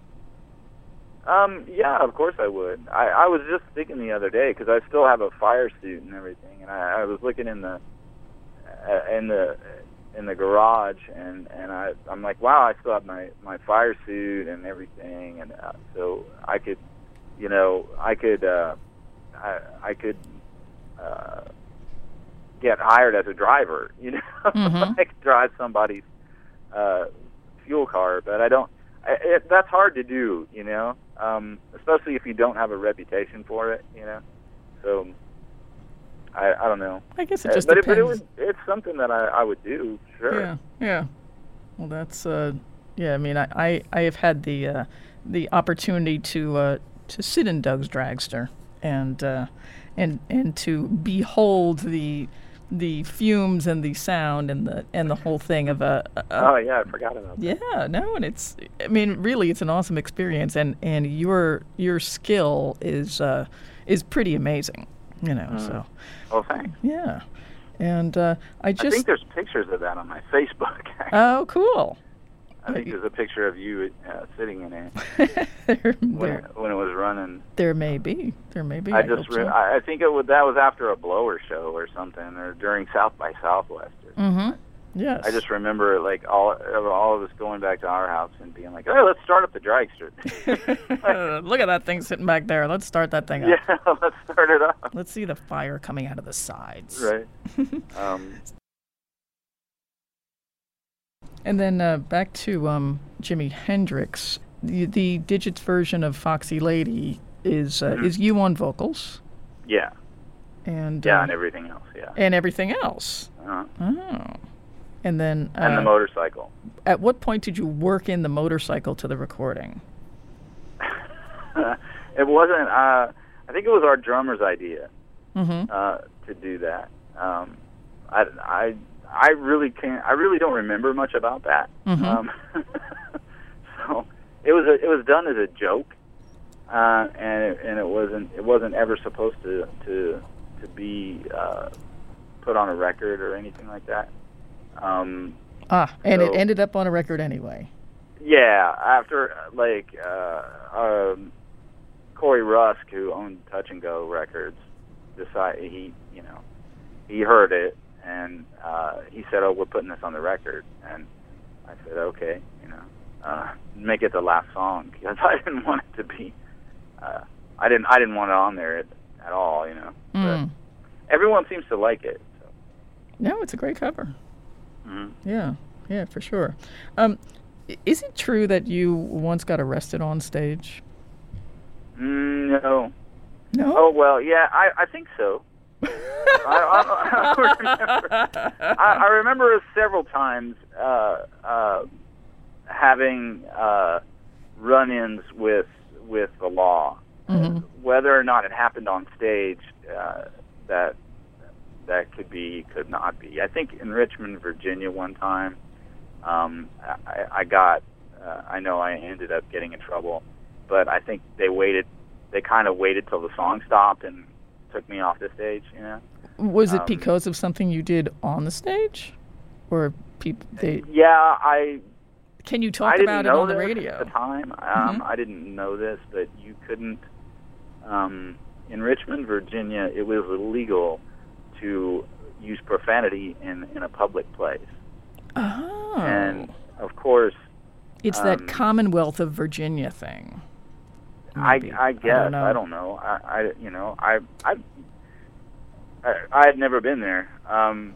Um. Yeah, of course I would. I, I was just thinking the other day because I still have a fire suit and everything, and I, I was looking in the uh, in the. in the garage, and and I I'm like, wow, I still have my my fire suit and everything, and uh, so I could, you know, I could uh, I I could uh, get hired as a driver, you know, mm-hmm. I could drive somebody's uh, fuel car, but I don't. I, it, that's hard to do, you know, um, especially if you don't have a reputation for it, you know, so. I, I don't know. I guess it just uh, but depends. It, but it was, it's something that I, I would do, sure. Yeah, yeah. Well, that's, uh, yeah, I mean, I, I, I have had the uh, the opportunity to uh, to sit in Doug's dragster and uh, and and to behold the the fumes and the sound and the and the whole thing of a. a oh yeah, I forgot about that. Yeah, no, and it's. I mean, really, it's an awesome experience, and, and your your skill is uh, is pretty amazing. You know, Mm. so. Well, thanks. Yeah, and uh, I just. I think there's pictures of that on my Facebook. Oh, cool. I think there's a picture of you uh, sitting in it there, when, there, it when it was running. there may be. There may be. I I just hope re- so. I I think it was, that was after a blower show or something, or during South by Southwest. Or something. Mm-hmm. Yes. I just remember like all all of us going back to our house and being like, "Hey, let's start up the dragster." Look at that thing sitting back there. Let's start that thing up. Yeah, let's start it up. Let's see the fire coming out of the sides. Right. Um, And then uh, back to um, Jimi Hendrix. The, the Digits version of Foxy Lady is uh, Mhm. is you on vocals yeah. and Yeah, uh, and everything else. Yeah. and everything else. Uh, Oh. And then uh, and the motorcycle. at what point did you work in the motorcycle to the recording? It wasn't. Uh, I think it was our drummer's idea Mm-hmm. uh, to do that. Um, I, I, I really can't. I really don't remember much about that. Mhm. Um, so it was a, it was done as a joke, uh, and it, and it wasn't it wasn't ever supposed to to to be uh, put on a record or anything like that. Um, Ah, and it So- ended up on a record anyway. Yeah, after like uh, um, Corey Rusk, who owned Touch and Go Records, decided he, you know, he heard it and uh, he said, "Oh, we're putting this on the record." And I said, "Okay, you know, uh, make it the last song," because I didn't want it to be. Uh, I didn't. I didn't want it on there at, at all, you know. Mm. But everyone seems to like it. So. No, it's a great cover. Mhm. Yeah, yeah, for sure. Um, i- is it true that you once got arrested on stage? Mm, no. No. Oh well, yeah, I, I think so. I, I, I remember. I, I remember several times uh, uh, having uh, run-ins with with the law, Mhm. whether or not it happened on stage. Uh, that that could be, could not be. I think in Richmond, Virginia, one time, um, I, I got. Uh, I know I ended up getting in trouble, but I think they waited. They kind of waited till the song stopped and took me off the stage, you know. Was it um, because of something you did on the stage, or people? They Yeah, I can you I talk didn't about it know on the this radio? at the time. Um, Mhm. I didn't know this, but you couldn't. Um, in Richmond, Virginia, it was illegal to use profanity in in a public place, Oh, and of course, it's that um, Commonwealth of Virginia thing. Maybe. I I guess know. I don't know. I, I you know I I I, I had never been there. Um,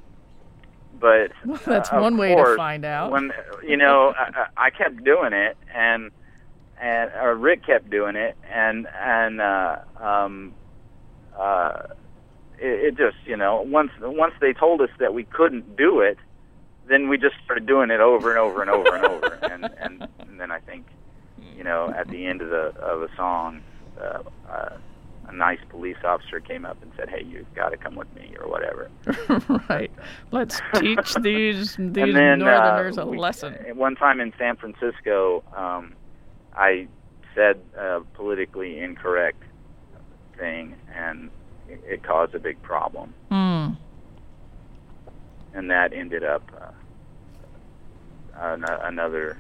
but Well, that's uh, of one way to course, find out. When you know, I, I kept doing it, and and uh, Rick kept doing it, and and uh, um, uh, it, it just you know once once they told us that we couldn't do it, then we just started doing it over and over and over and over, and, and and then I think you know at the end of the of the song. Uh, uh, a nice police officer came up and said, "Hey, you've got to come with me," or whatever. Right. Let's teach these these and then, Northerners uh, a we- lesson. uh, One time in San Francisco, um, I said a politically incorrect thing, and it, it caused a big problem. Mm. And that ended up uh, an- another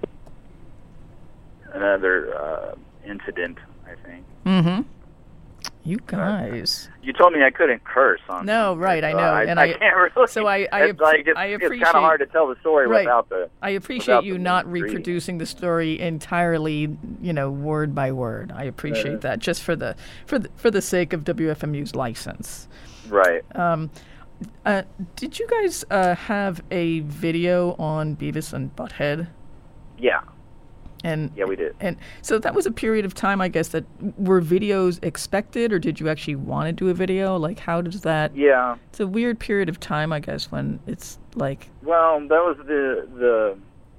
another uh, incident, I think. Mm-hmm. You guys. You told me I couldn't curse on. No, on right, this, I so know, I, and I I- can't really. so I- I it's like it's, I it's appreciate- kind of hard to tell the story Right. without the. I appreciate without you the not nitty-gritty. reproducing the story entirely, you know, word by word. I appreciate Uh, that, just for the for the, for the sake of W F M U's license. Right. Um, uh, did you guys uh, have a video on Beavis and Butthead? Yeah. And Yeah, we did. And so that was a period of time, I guess, that were videos expected, or did you actually want to do a video? Like, how does that? Yeah. It's a weird period of time, I guess, when it's like. Well, that was the the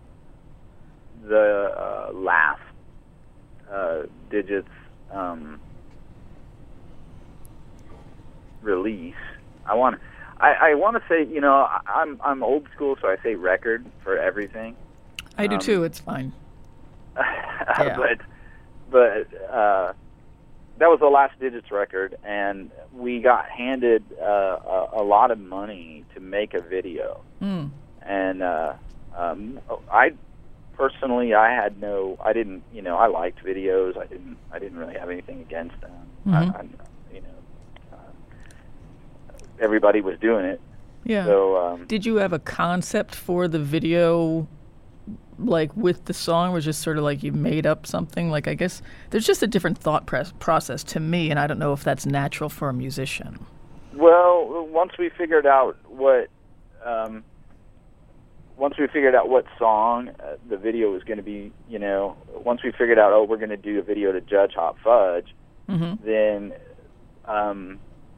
the uh, last uh, Digits um, release. I want. I, I want to say, you know, I, I'm I'm old school, so I say record for everything. I do Um, too. It's fine. Yeah. But but uh, that was the Last Digits record, and we got handed uh, a, a lot of money to make a video. Mm. And uh, um, I personally, I had no, I didn't, you know, I liked videos. I didn't, I didn't really have anything against them. Mm-hmm. I, I, you know, uh, everybody was doing it. Yeah. So, um, did you have a concept for the video, like with the song, was just sort of like you made up something? Like, I guess there's just a different thought press process to me, and I don't know if that's natural for a musician. Well, once we figured out what, um, once we figured out what song uh, the video was going to be, you know, once we figured out, oh, we're going to do a video to Judge Hot Fudge, Mm-hmm. then um,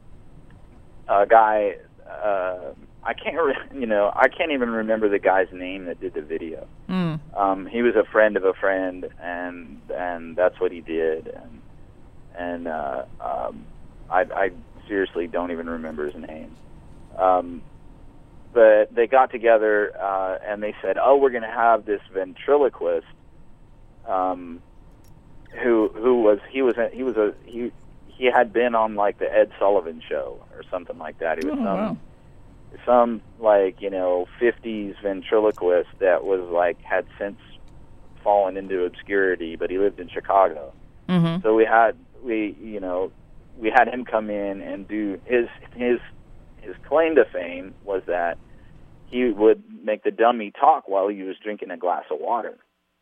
a guy, uh, I can't, re- you know, I can't even remember the guy's name that did the video. Mm. Um, he was a friend of a friend, and and that's what he did, and and uh, um, I, I seriously don't even remember his name. Um, but they got together uh, and they said, "Oh, we're going to have this ventriloquist." Um, who who was he was a, he was a he he had been on like the Ed Sullivan Show or something like that. He was Oh, some wow. some like you know fifties ventriloquist that was like had since fallen into obscurity, but he lived in Chicago. Mm-hmm. So we had we you know we had him come in and do his his his claim to fame was that he would make the dummy talk while he was drinking a glass of water.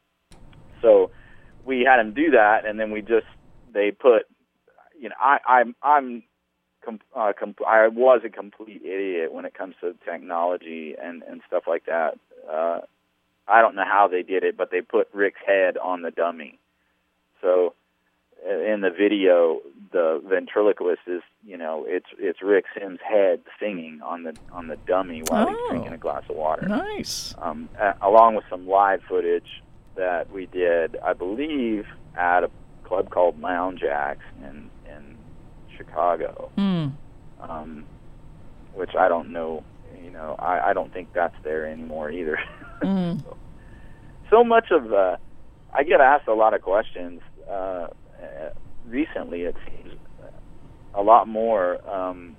So we had him do that, and then we just they put, you know, I I'm I'm com, uh, com, I was a complete idiot when it comes to technology and and stuff like that. Uh, I don't know how they did it, but they put Rick's head on the dummy. So uh, in the video, the ventriloquist is, you know, it's it's Rick Sims' head singing on the on the dummy while Oh. he's drinking a glass of water. Nice. Um, uh, along with some live footage that we did, I believe, at a club called Lounge Acts in in Chicago, Mm. um, which I don't know. You know, I, I don't think that's there anymore either. Mm. so, so much of uh, I get asked a lot of questions uh, uh, recently. It seems a lot more, um,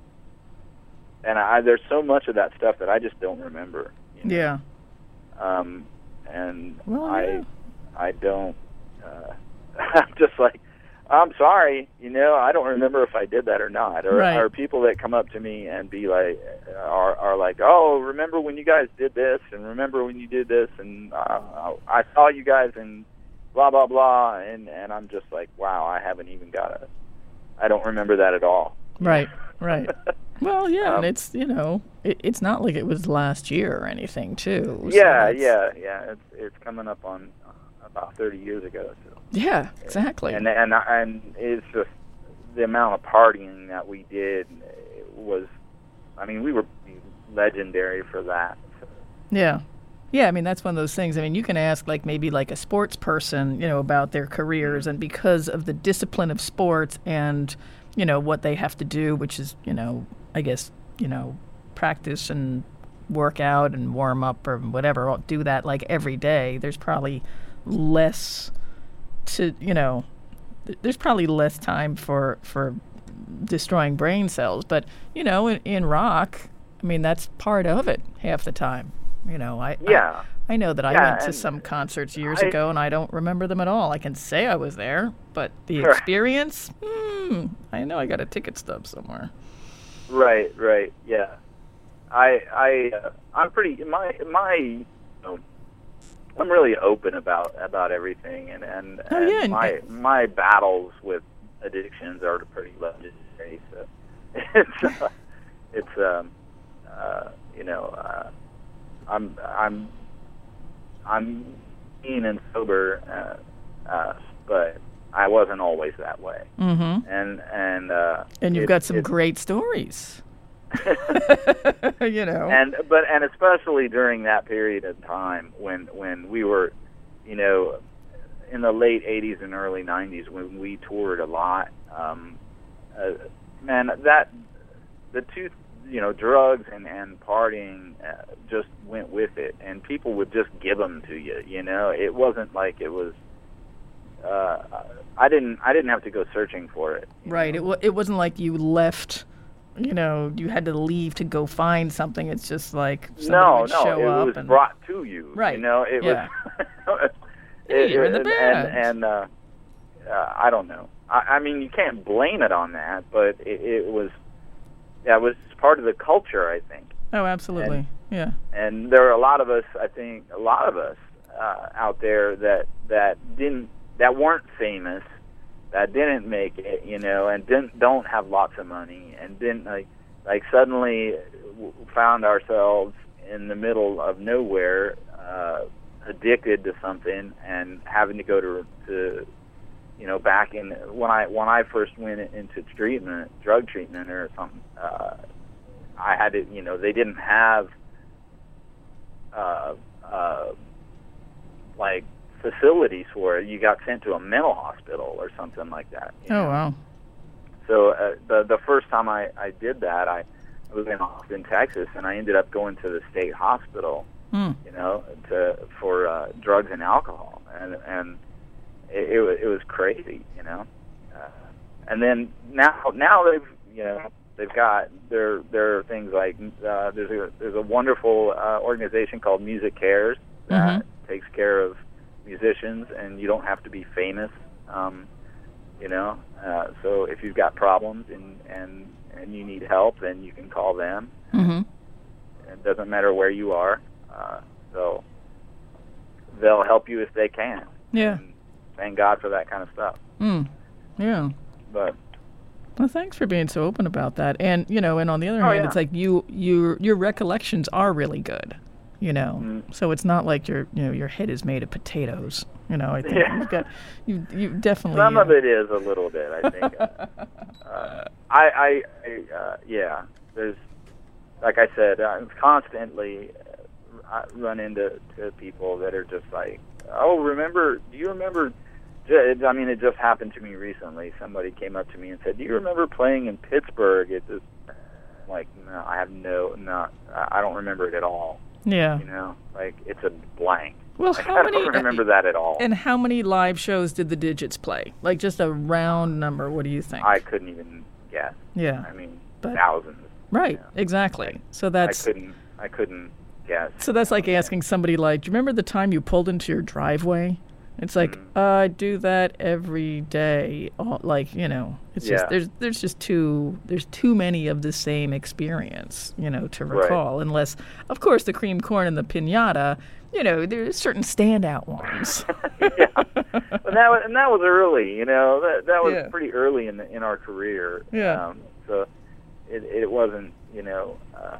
and I, there's so much of that stuff that I just don't remember. You know? Yeah. Um, and Well, I, yeah. I don't. Uh, I'm just like, I'm sorry, you know, I don't remember if I did that or not. Or, Right. or people that come up to me and be like, are are like, oh, remember when you guys did this, and remember when you did this, and uh, I saw you guys, and blah blah blah, and and I'm just like, wow, I haven't even got a, I don't remember that at all. Right. Right. Well, yeah, Um, and it's, you know, it, it's not like it was last year or anything, too. so Yeah, that's- yeah, yeah. It's it's coming up on uh, about thirty years ago. So. Yeah, exactly. And and and it's just the amount of partying that we did was, I mean, we were legendary for that. So. Yeah. Yeah, I mean, that's one of those things. I mean, you can ask, like, maybe like a sports person, you know, about their careers, and because of the discipline of sports and, you know, what they have to do, which is, you know, I guess, you know, practice and work out and warm up or whatever, do that, like, every day, there's probably less to, you know, th- there's probably less time for, for destroying brain cells. But, you know, in, in rock, I mean, that's part of it half the time. You know, I Yeah. I, I know that I Yeah, went to and some concerts years I- ago, and I don't remember them at all. I can say I was there, but the Sure. experience, hmm, I know I got a ticket stub somewhere. Right, right, yeah. I I uh, I'm pretty my my. You know, I'm really open about about everything, and and, Oh, and yeah, and- my my battles with addictions are pretty legendary. So it's uh, it's um uh, you know uh, I'm I'm I'm clean and sober, uh, uh, but I wasn't always that way, Mm-hmm. and and uh, And you've it- got some it- great stories. You know. and but and especially during that period of time when when we were, you know, in the late eighties and early nineties when we toured a lot. Um, uh, man, that the two you know, drugs and and partying uh, just went with it, and people would just give them to you. You know, it wasn't like it was. Uh, I didn't. I didn't have to go searching for it. Right. It w- it wasn't like you left. You know, you had to leave to go find something. It's just like somebody no, would no, show it up was and brought to you. Right. You know, it yeah. was. Hey, it, you're in the and, band. And, and uh, uh, I don't know. I, I mean, you can't blame it on that, but it, it was. Yeah, it was part of the culture, I think. Oh, absolutely. And, yeah. And there are a lot of us. I think a lot of us uh, out there that that didn't. that weren't famous, that didn't make it, you know, and didn't don't have lots of money, and didn't like like suddenly found ourselves in the middle of nowhere, uh, addicted to something, and having to go to to you know back in when I when I first went into treatment, drug treatment or something, uh, I had to, you know, they didn't have uh, uh, like. facilities for it. You got sent to a mental hospital or something like that. Oh, know? Wow. So uh, the the first time I, I did that, I, I was in Austin, Texas, and I ended up going to the state hospital, mm. you know, to for uh, drugs and alcohol, and and it, it, was- it was crazy, you know. Uh, and then now now they've you know they've got there there are things like uh, there's a there's a wonderful uh, organization called Music Cares that mm-hmm. takes care of musicians, and you don't have to be famous, um, you know. Uh, so if you've got problems and, and and you need help, then you can call them. Mm-hmm. It doesn't matter where you are. Uh, so they'll help you if they can. Yeah. And thank God for that kind of stuff. Mm. Yeah. But well, thanks for being so open about that. And you know, and on the other Oh, hand, yeah. it's like you, you, your recollections are really good. You know, Mm. so it's not like your, you know, your head is made of potatoes. You know, I think Yeah. you've got, you, you definitely. some uh, of it is a little bit, I think. uh, I, I, I uh, yeah. There's, like I said, uh, constantly uh, I run into to people that are just like, oh, remember? Do you remember? ju- I mean, it just happened to me recently. Somebody came up to me and said, "Do you remember playing in Pittsburgh?" It just like, no, I have no, not, I don't remember it at all. Yeah. You know, like it's a blank. Well, Like, how I many? don't remember that at all. And how many live shows did the Digits play? Like just a round number. What do you think? I couldn't even guess. yeah. I mean, But- thousands. Right. Yeah. Exactly. So I that's. couldn't. I couldn't guess. So that's like asking somebody like, do you remember the time you pulled into your driveway? It's like, Mm. uh, I do that every day. All, like, you know, it's Yeah. just, there's there's just too, there's too many of the same experience, you know, to Right. recall. Unless, of course, the cream corn and the piñata, you know, there's certain standout ones. yeah, but that was, and that was early. You know, that that was Yeah. pretty early in the, in our career. Yeah. Um, so it it wasn't, you know, uh,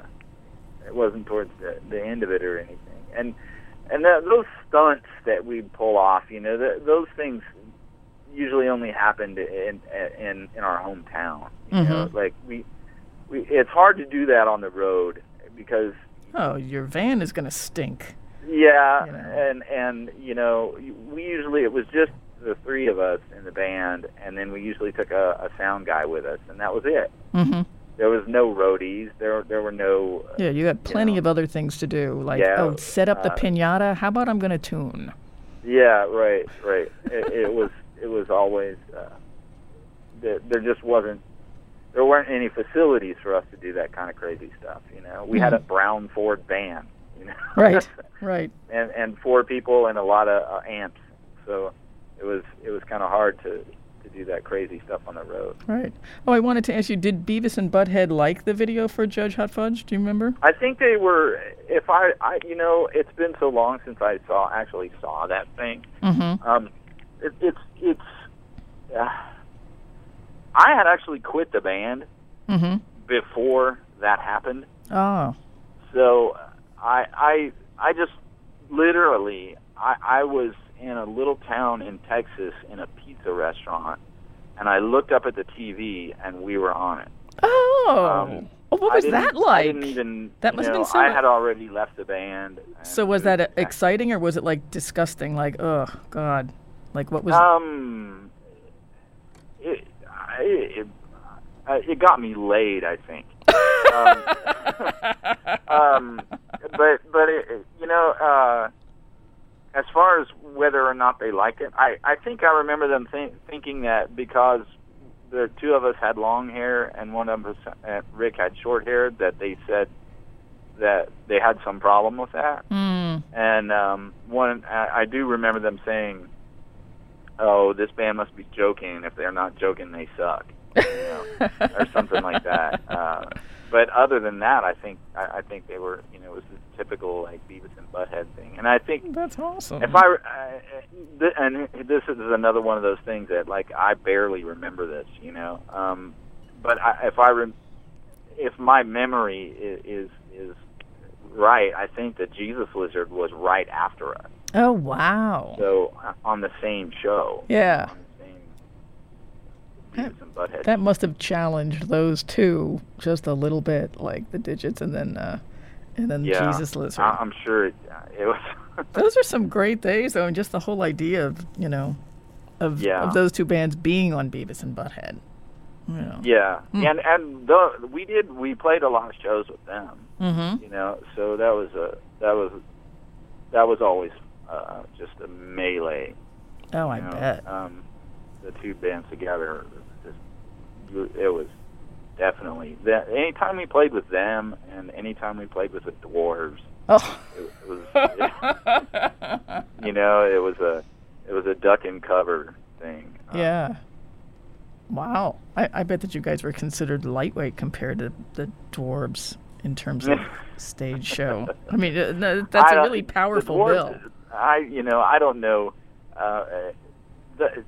it wasn't towards the the end of it or anything. And and that, those stunts that we pull off, you know, th those things usually only happened in in in our hometown. You Mhm. know, like we we it's hard to do that on the road because. Oh, your van is going to stink. Yeah, You know. and and you know, we usually it was just the three of us in the band, and then we usually took a, a sound guy with us, and that was it. Mm-hmm. There was no roadies. There there were no. Uh, Yeah, you got plenty know. of other things to do. Like, Yeah, oh, set up the uh, piñata. How about I'm going to tune? Yeah, right, right. it, it was it was always uh, there, there just wasn't there weren't any facilities for us to do that kind of crazy stuff. You know, we had a Brown Ford van. You know, Right, right. and and four people and a lot of uh, amps. So it was it was kind of hard to, to do that crazy stuff on the road. Right. Oh, I wanted to ask you, did Beavis and Butthead like the video for Judge Hot Fudge? Do you remember? I think they were. If I, I you know, it's been so long since I saw actually saw that thing. Mm-hmm. Um, it, it's it's. Uh, I had actually quit the band Mm-hmm. before that happened. Oh. So I I I just literally I I was in a little town in Texas in a pizza restaurant, and I looked up at the T V and we were on it. Oh. Um, oh, what I was didn't- that like? I didn't even. That you must have know, been so- I had already left the band. and So was it that uh, exciting or was it like disgusting? Like, oh God, like what was? Um, it, I, it, uh, it got me laid, I think. um, um, but but it, you know, uh, as far as whether or not they liked it, I, I think I remember them think, thinking that because the two of us had long hair and one of us, uh, Rick, had short hair, that they said that they had some problem with that. Mm. And um, one, I, I do remember them saying, "Oh, this band must be joking. If they're not joking, they suck," you know, or something like that. Uh, but other than that, I think I, I think they were, you know, it was the typical like Beavis and Butthead thing. And I think that's awesome. If I, uh, th- and this is another one of those things that like I barely remember this, you know. Um, but I, if I, rem- if my memory is, is is right, I think that Jesus Lizard was right after us. Oh, wow. So, uh, on the same show. Yeah. On the same Beavis and Butthead. That must have challenged those two just a little bit, like the Digits and then uh, and then yeah, Jesus Lizard. I- I'm sure it, uh, it was. Those are some great days, though, and just the whole idea of, you know, of, yeah. of those two bands being on Beavis and Butthead. You know. Yeah, Mm. and and the, we did we played a lot of shows with them. Mm-hmm. You know, so that was a that was that was always uh, just a melee. Oh, I you know? bet. Um, the two bands together, just, it was definitely that. Anytime we played with them, and anytime we played with the Dwarves, oh, it, it was it, you know, it was a it was a duck and cover thing. Um, yeah. Wow. I, I bet that you guys were considered lightweight compared to the Dwarves in terms of stage show. I mean, uh, that's I a really powerful Dwarves, bill. I, you know, I don't know. Uh, the,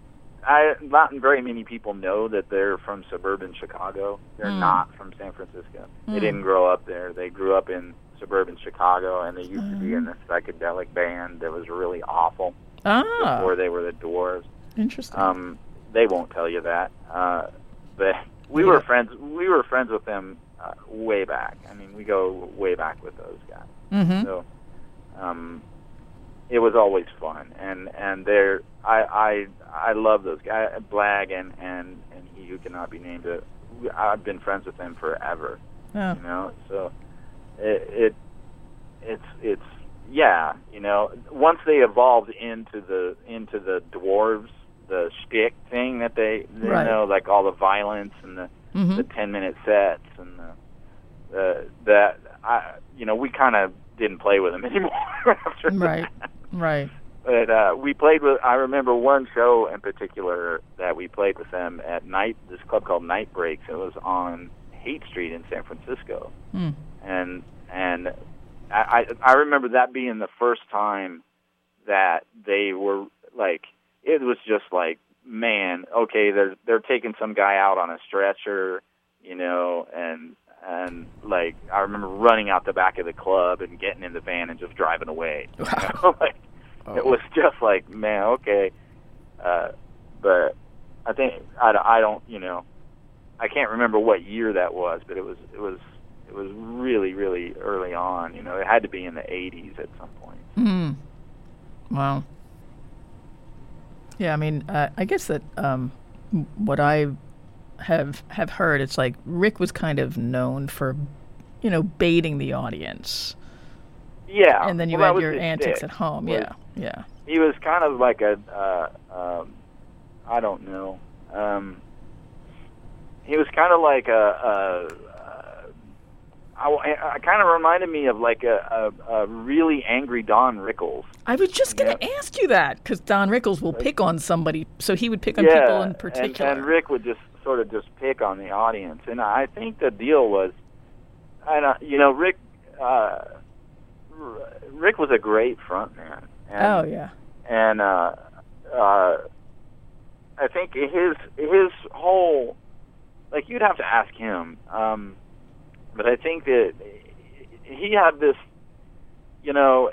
I not very many people know that they're from suburban Chicago. They're Mm. not from San Francisco. Mm. They didn't grow up there. They grew up in suburban Chicago, and they used Mm. to be in a psychedelic band that was really awful Ah, before they were the Dwarves. interesting. Um, they won't tell you that, uh, but we Yeah. were friends. We were friends with them uh, way back. I mean, we go way back with those guys. mm-hmm. So, um, it was always fun, and and they're I I I love those guys, Blag and and and he who cannot be named. Uh, I've been friends with them forever. Oh. You know, so it, it it's it's yeah, you know, once they evolved into the into the Dwarves, the shtick thing that they, you Right. know, like all the violence and the Mm-hmm. the ten minute sets and the uh, that I you know we kind of didn't play with them anymore after Right. that. Right. But uh, we played with. I remember one show in particular that we played with them at night. This club called Night Breaks. It was on Haight Street in San Francisco, Mm. and and I I remember that being the first time that they were like. It was just like, man, okay, they're they're taking some guy out on a stretcher, you know, and and like I remember running out the back of the club and getting in the van and just driving away. You know? like, Oh. It was just like, man, okay, uh, but I think I, I don't, you know, I can't remember what year that was, but it was it was it was really really early on. You know, it had to be in the eighties at some point. Mm. Wow. Yeah, I mean, uh, I guess that um, what I have have heard, it's like Rick was kind of known for, you know, baiting the audience, Yeah, and then you well, that had was your his antics shtick. at home. Was- Yeah, yeah. He was kind of like a, uh, um, I don't know. Um, he was kind of like a, a, a I, I kind of reminded me of like a, a, a really angry Don Rickles. I was just going to Yeah. ask you that, because Don Rickles will pick on somebody, so he would pick on yeah, people in and, particular. and Rick would just sort of just pick on the audience. And I think the deal was, I don't, you know, Rick, uh, Rick was a great frontman. And, oh, yeah. And uh, uh, I think his his whole, like, you'd have to ask him, um, but I think that he had this, you know,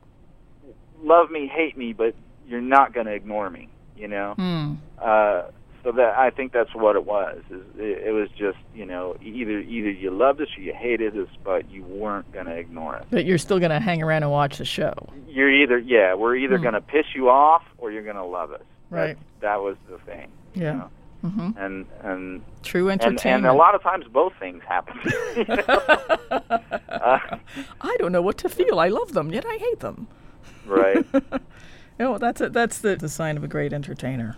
love me, hate me, but you're not going to ignore me, you know? Mm. Uh, so that I think that's what it was. Is it, it was just, you know, either either you loved us or you hated us, but you weren't going to ignore us. But you're still going to hang around and watch the show. You're either, yeah, we're either Hmm. going to piss you off or you're going to love us. Right. That, that was the thing. you Yeah. know? Mm-hmm. and and true entertainment. And, and a lot of times both things happen. You know? uh, I don't know what to feel. I love them, yet I hate them. Right. You know, that's a, that's the, the sign of a great entertainer.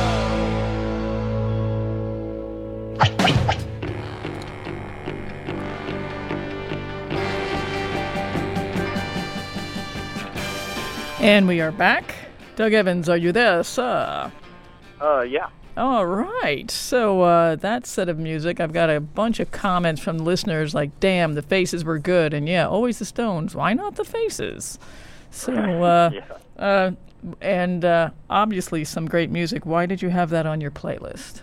And we are back. Doug Evans, are you there, sir? Uh, yeah. All right. So uh, that set of music, I've got a bunch of comments from listeners like, damn, the Faces were good. And yeah, always the Stones. Why not the Faces? So, uh, yeah. uh, and uh, obviously some great music. Why did you have that on your playlist?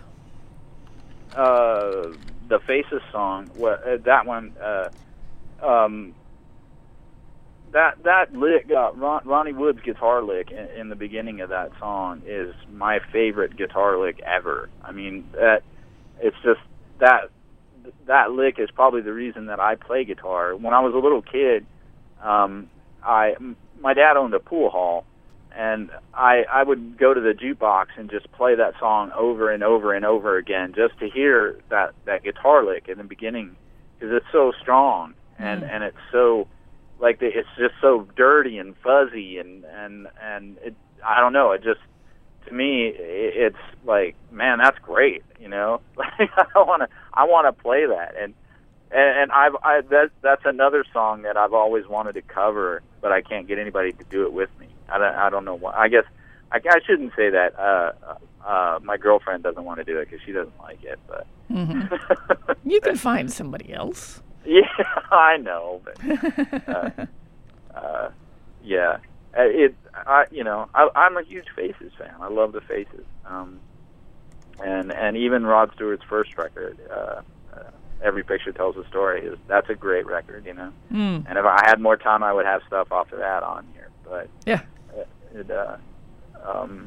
Uh, the Faces song, well, uh, that one, uh, um, that that lick, uh, Ron, Ronnie Wood's guitar lick in, in the beginning of that song is my favorite guitar lick ever. I mean, that it's just that that lick is probably the reason that I play guitar. When I was a little kid, um, I my dad owned a pool hall, and I I would go to the jukebox and just play that song over and over and over again just to hear that that guitar lick in the beginning, because it's so strong and Mm. and it's so like the, it's just so dirty and fuzzy and and and it, I don't know, it just, to me, it, it's like, man, that's great, you know. Like I want to I want to play that, and and, and I've I that that's another song that I've always wanted to cover, but I can't get anybody to do it with me. I don't I don't know why. I guess I, I shouldn't say that. Uh, uh, my girlfriend doesn't want to do it because she doesn't like it, but Mm-hmm. You can find somebody else. Yeah, I know, but uh, uh, yeah, it. I you know I, I'm a huge Faces fan. I love the Faces, um, and and even Rod Stewart's first record, uh, uh, Every Picture Tells a Story, is that's a great record, you know. Mm. And if I had more time, I would have stuff off of that on here. But Yeah. it, it uh, um,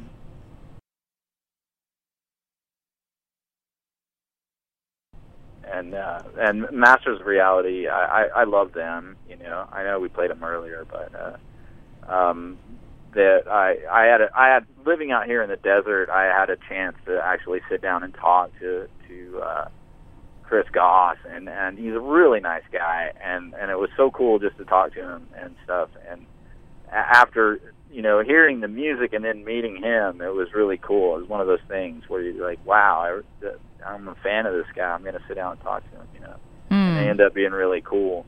and uh, and Masters of Reality, I, I, I love them. You know, I know we played them earlier, but uh, um, that I I had a, I had living out here in the desert, I had a chance to actually sit down and talk to to uh, Chris Goss, and and he's a really nice guy, and and it was so cool just to talk to him and stuff. And after, you know, hearing the music and then meeting him, it was really cool. It was one of those things where you're like, wow, I, I'm a fan of this guy. I'm going to sit down and talk to him, you know. Mm. And they end up being really cool.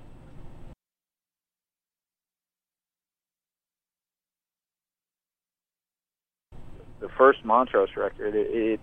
The first Montrose record, it, it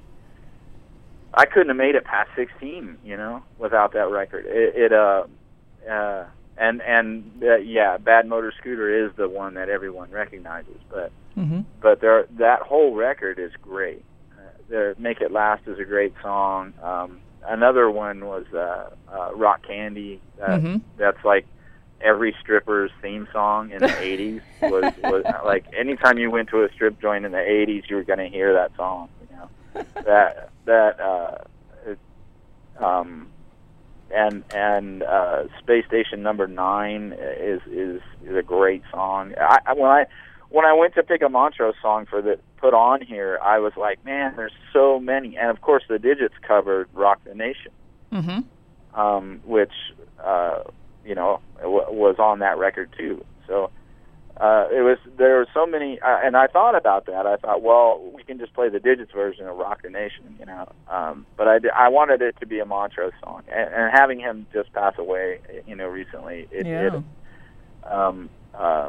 I couldn't have made it past sixteen, you know, without that record. It, it uh, uh, and and uh, yeah, Bad Motor Scooter is the one that everyone recognizes, but Mm-hmm. but there, that whole record is great. Uh, there, Make It Last is a great song. Um, another one was uh, uh, Rock Candy. That, Mm-hmm. That's like every stripper's theme song in the eighties. Was, was like anytime you went to a strip joint in the eighties, you were going to hear that song. You know, that that uh, it, um, and and uh, Space Station Number Nine is is is a great song. I, I when I when I went to pick a Montrose song for the put on here, I was like, man, there's so many. And of course, the Digits covered "Rock the Nation," Mm-hmm. um, which uh, you know w- was on that record too. So uh, it was there were so many, uh, and I thought about that. I thought, well, we can just play the Digits version of "Rock the Nation," you know. Um, but I, I wanted it to be a Montrose song, and, and having him just pass away, you know, recently, it Yeah. did. Um, um,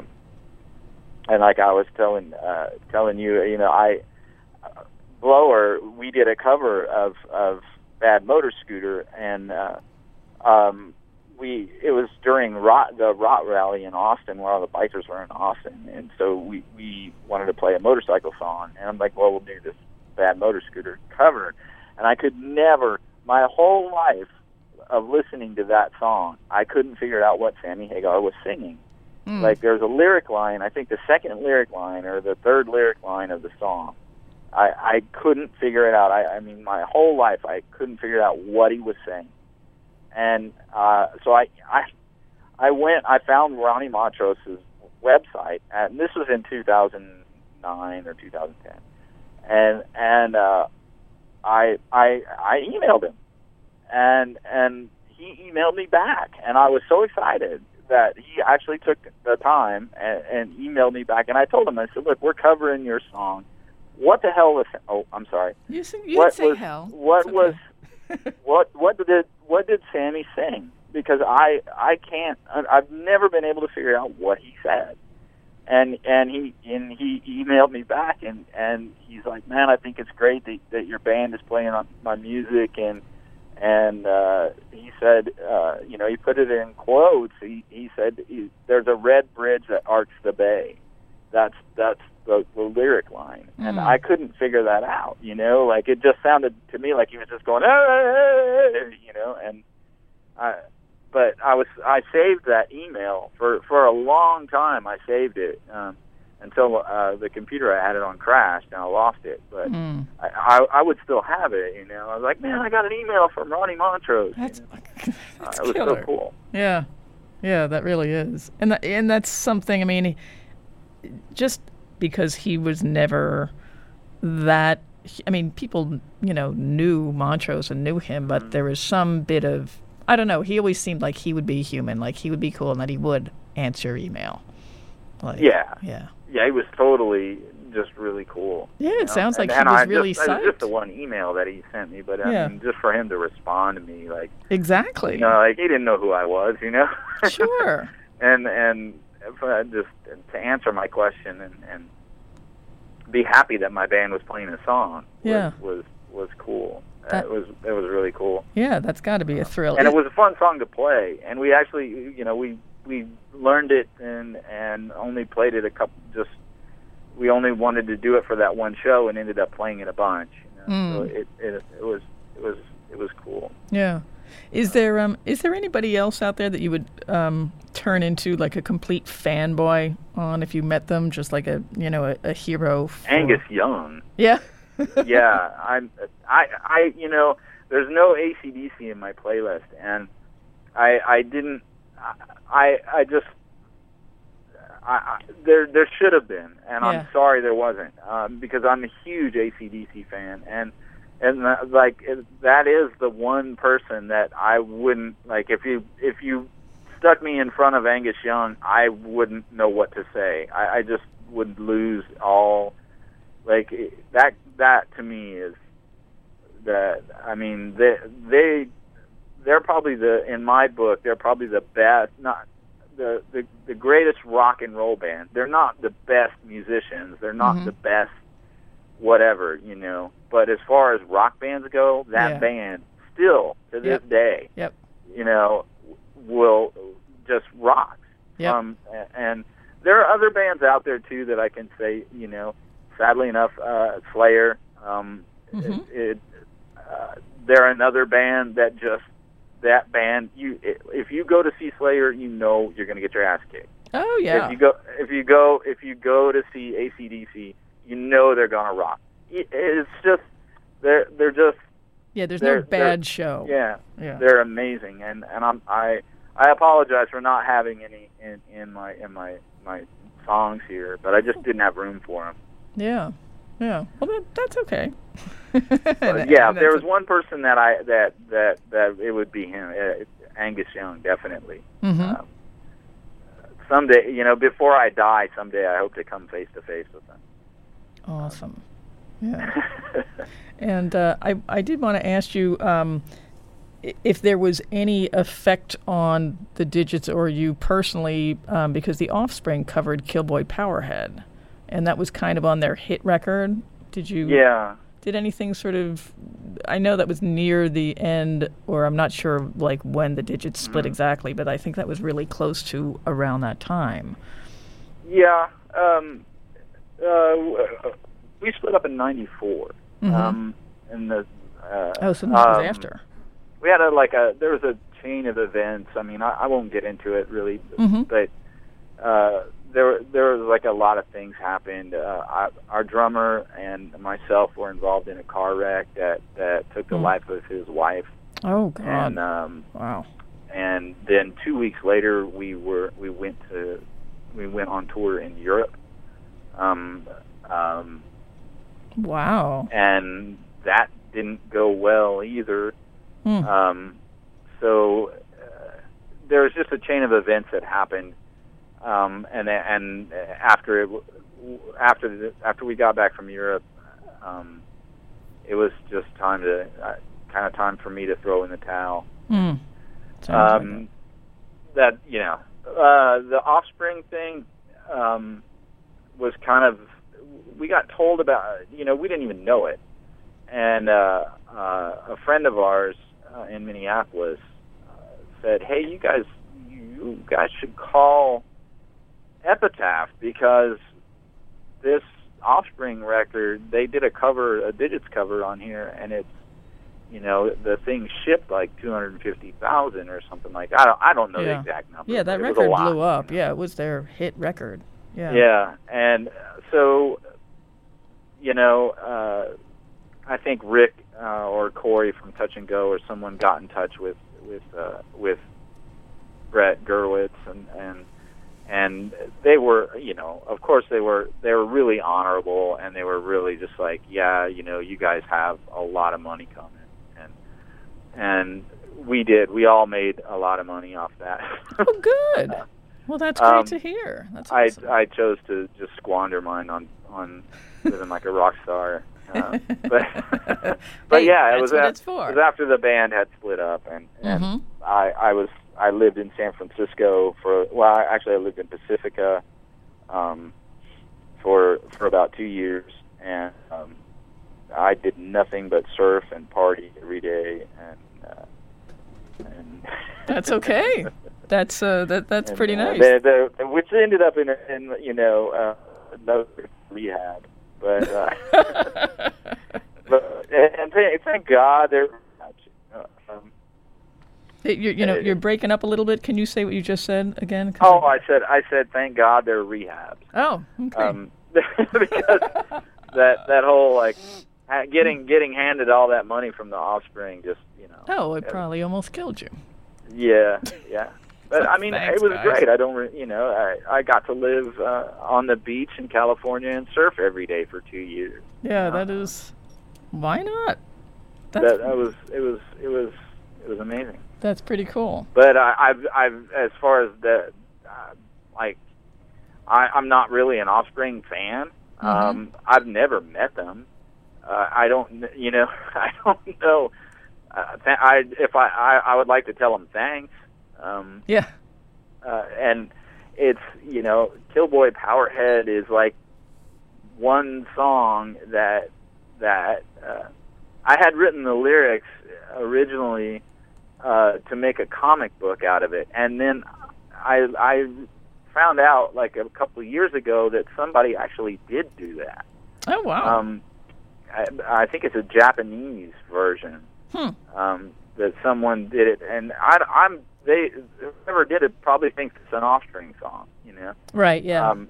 and like I was telling uh, telling you, you know, I uh, Blower, we did a cover of of Bad Motor Scooter, and uh, um, we it was during rot, the Rot Rally in Austin, where all the bikers were in Austin, and so we we wanted to play a motorcycle song, and I'm like, well, we'll do this Bad Motor Scooter cover, and I could never, my whole life of listening to that song, I couldn't figure out what Sammy Hagar was singing. Mm. Like, there's a lyric line, I think the second lyric line or the third lyric line of the song, I, I couldn't figure it out. I, I mean, my whole life I couldn't figure out what he was saying. And uh, so I, I I went, I found Ronnie Montrose's website, and this was in two thousand nine or two thousand ten. And, and uh, I I I emailed him, and and he emailed me back, and I was so excited that he actually took the time and, and emailed me back. And I told him, I said, "Look, we're covering your song. What the hell was? Oh, I'm sorry. You, sing, you what didn't say was, hell. What It's was? okay. what what did what did Sammy sing? Because I I can't. I've never been able to figure out what he said." And and he and he emailed me back, and, and he's like, "Man, I think it's great that, that your band is playing on my music." And and uh, he said, uh, you know, he put it in quotes. He he said, he, "There's a red bridge that arcs the bay." That's that's the, the lyric line, and Mm. I couldn't figure that out. You know, like it just sounded to me like he was just going, "Hey," you know, and I. But I was I saved that email for, for a long time. I saved it um, until uh, the computer I had it on crashed, and I lost it. But Mm. I, I I would still have it. You know, I was like, man, I got an email from Ronnie Montrose. That's, you know? that's uh, it was killer. so cool. Yeah, yeah, that really is, and that, and that's something. I mean, he, just because he was never that. I mean, people, you know, knew Montrose and knew him, but mm. there was some bit of. I don't know. He always seemed like he would be human, like he would be cool, and that he would answer email. Like, yeah, yeah, yeah. He was totally just really cool. Yeah, it know? sounds like and, he and was I really just, psyched. It was just the one email that he sent me, but I yeah. mean, just for him to respond to me, like exactly. You know, like he didn't know who I was, you know. Sure. and and uh, just to answer my question and, and be happy that my band was playing a song. Was, yeah. Was was cool. That, it was it was really cool. Yeah, that's got to be a thrill. And it was a fun song to play. And we actually, you know, we we learned it and and only played it a couple. Just we only wanted to do it for that one show and ended up playing it a bunch. You know? Mm. So it, it it was it was it was cool. Yeah. Is there um is there anybody else out there that you would um turn into like a complete fanboy on if you met them, just like a you know a, a hero? For... Angus Young. Yeah. yeah, I'm. I. I. You know, there's no A C D C in my playlist, and I. I didn't. I. I just. I. I there. There should have been, and yeah. I'm sorry there wasn't, um, because I'm a huge A C D C fan, and and uh, like it, that is the one person that I wouldn't like. If you if you stuck me in front of Angus Young, I wouldn't know what to say. I, I just would lose all. Like that, that to me is that. I mean, they they they're probably the in my book they're probably the best, not the the, the greatest rock and roll band. They're not the best musicians. They're not mm-hmm. the best whatever, you know. But as far as rock bands go, that yeah. band still to this yep. day, yep. you know, will just rock. Yep. Um, and there are other bands out there too that I can say, you know. Sadly enough, uh, Slayer. Um, mm-hmm. it, it, uh, they're another band that just that band. You, if you go to see Slayer, you know you're going to get your ass kicked. Oh yeah. If you go, if you go, if you go to see A C D C, you know they're going to rock. It, it's just they're they're just yeah. There's no bad show. Yeah, yeah. They're amazing, and and I'm I I apologize for not having any in, in my in my my songs here, but I just didn't have room for them. Yeah, yeah. Well, that, that's okay. and, yeah, if there was a... one person that I that that that it would be him, uh, Angus Young, definitely. Mm-hmm. Um, someday, you know, before I die, someday I hope to come face to face with him. Awesome. Yeah. and uh, I I did want to ask you um, if there was any effect on the Digits or you personally, um, because the Offspring covered Killboy Powerhead. And that was kind of on their hit record. Did you? Yeah. Did anything sort of? I know that was near the end, or I'm not sure like when the Digits split mm-hmm. exactly, but I think that was really close to around that time. Yeah. Um, uh, we split up in ninety-four. Mm-hmm. Um, and the. Uh, oh, so this was um, after. We had a like a there was a chain of events. I mean, I, I won't get into it really, mm-hmm. but. Uh, There, there was like a lot of things happened. Uh, I, our drummer and myself were involved in a car wreck that, that took the mm. life of his wife. Oh God! And um, wow. And then two weeks later, we were we went to we went on tour in Europe. Um, um, wow. And that didn't go well either. Hmm. Um, so uh, there was just a chain of events that happened, um, and and after it, after the, after we got back from Europe, um, it was just time to uh, kind of time for me to throw in the towel. Hmm. Um, like that you know, uh, the Offspring thing um, was kind of, we got told about, you know, we didn't even know it, and uh, uh, a friend of ours uh, in Minneapolis uh, said, "Hey, you guys, you guys should call Epitaph, because this Offspring record, they did a cover, a Digits cover on here, and it's, you know, the thing shipped like two hundred fifty thousand or something like that. I don't, I don't know yeah. the exact number. Yeah, that but it record was a lot, blew up. you know? Yeah, it was their hit record. Yeah. Yeah, and so, you know, uh, I think Rick uh, or Corey from Touch and Go or someone got in touch with with uh, with Brett Gurwitz, and and and they were, you know, of course they were they were really honorable, and they were really just like, yeah, you know, you guys have a lot of money coming, and and we did. We all made a lot of money off that. Oh, good. uh, Well, that's great um, to hear. That's I awesome. I chose to just squander mine on on living like a rock star. Uh, but but Hey, yeah, it that's was, what a, it's for. it was after the band had split up, and, and Mhm. I I was I lived in San Francisco for well I, actually I lived in Pacifica um, for for about two years, and um, I did nothing but surf and party every day, and uh, and That's okay. That's uh, that that's and, pretty uh, nice. the, the, which ended up in, in you know uh, another rehab, but uh, but and thank, thank God there. Um, It- you, you know, you're breaking up a little bit. Can you say what you just said again? 'Cause oh, I- I said I said thank God they're rehabs. oh, okay. Um, because that that whole like ha- getting getting handed all that money from the Offspring, just you know. oh, it probably almost killed you. Yeah, yeah. But I mean, Thanks, it was guys. great. I don't, re- you know, I I got to live uh, on the beach in California and surf every day for two years. Yeah, Uh, that is. Why not? That's That that was it was it was it was amazing. that's pretty cool. But I, I've I've as far as the uh, like, I I'm not really an Offspring fan. Mm-hmm. Um, I've never met them. Uh, I don't, you know, I don't know. Uh, th- I if I, I I would like to tell them thanks. Um, Yeah. uh, and it's, you know, Killboy Powerhead is like one song that that uh, I had written the lyrics originally uh, to make a comic book out of it, and then I I found out like a couple of years ago that somebody actually did do that. Oh wow. Um, I, I think it's a Japanese version. Hmm. Um, that someone did it, and I, I'm they whoever did it probably thinks it's an Offspring song, you know. Right. Yeah. Um,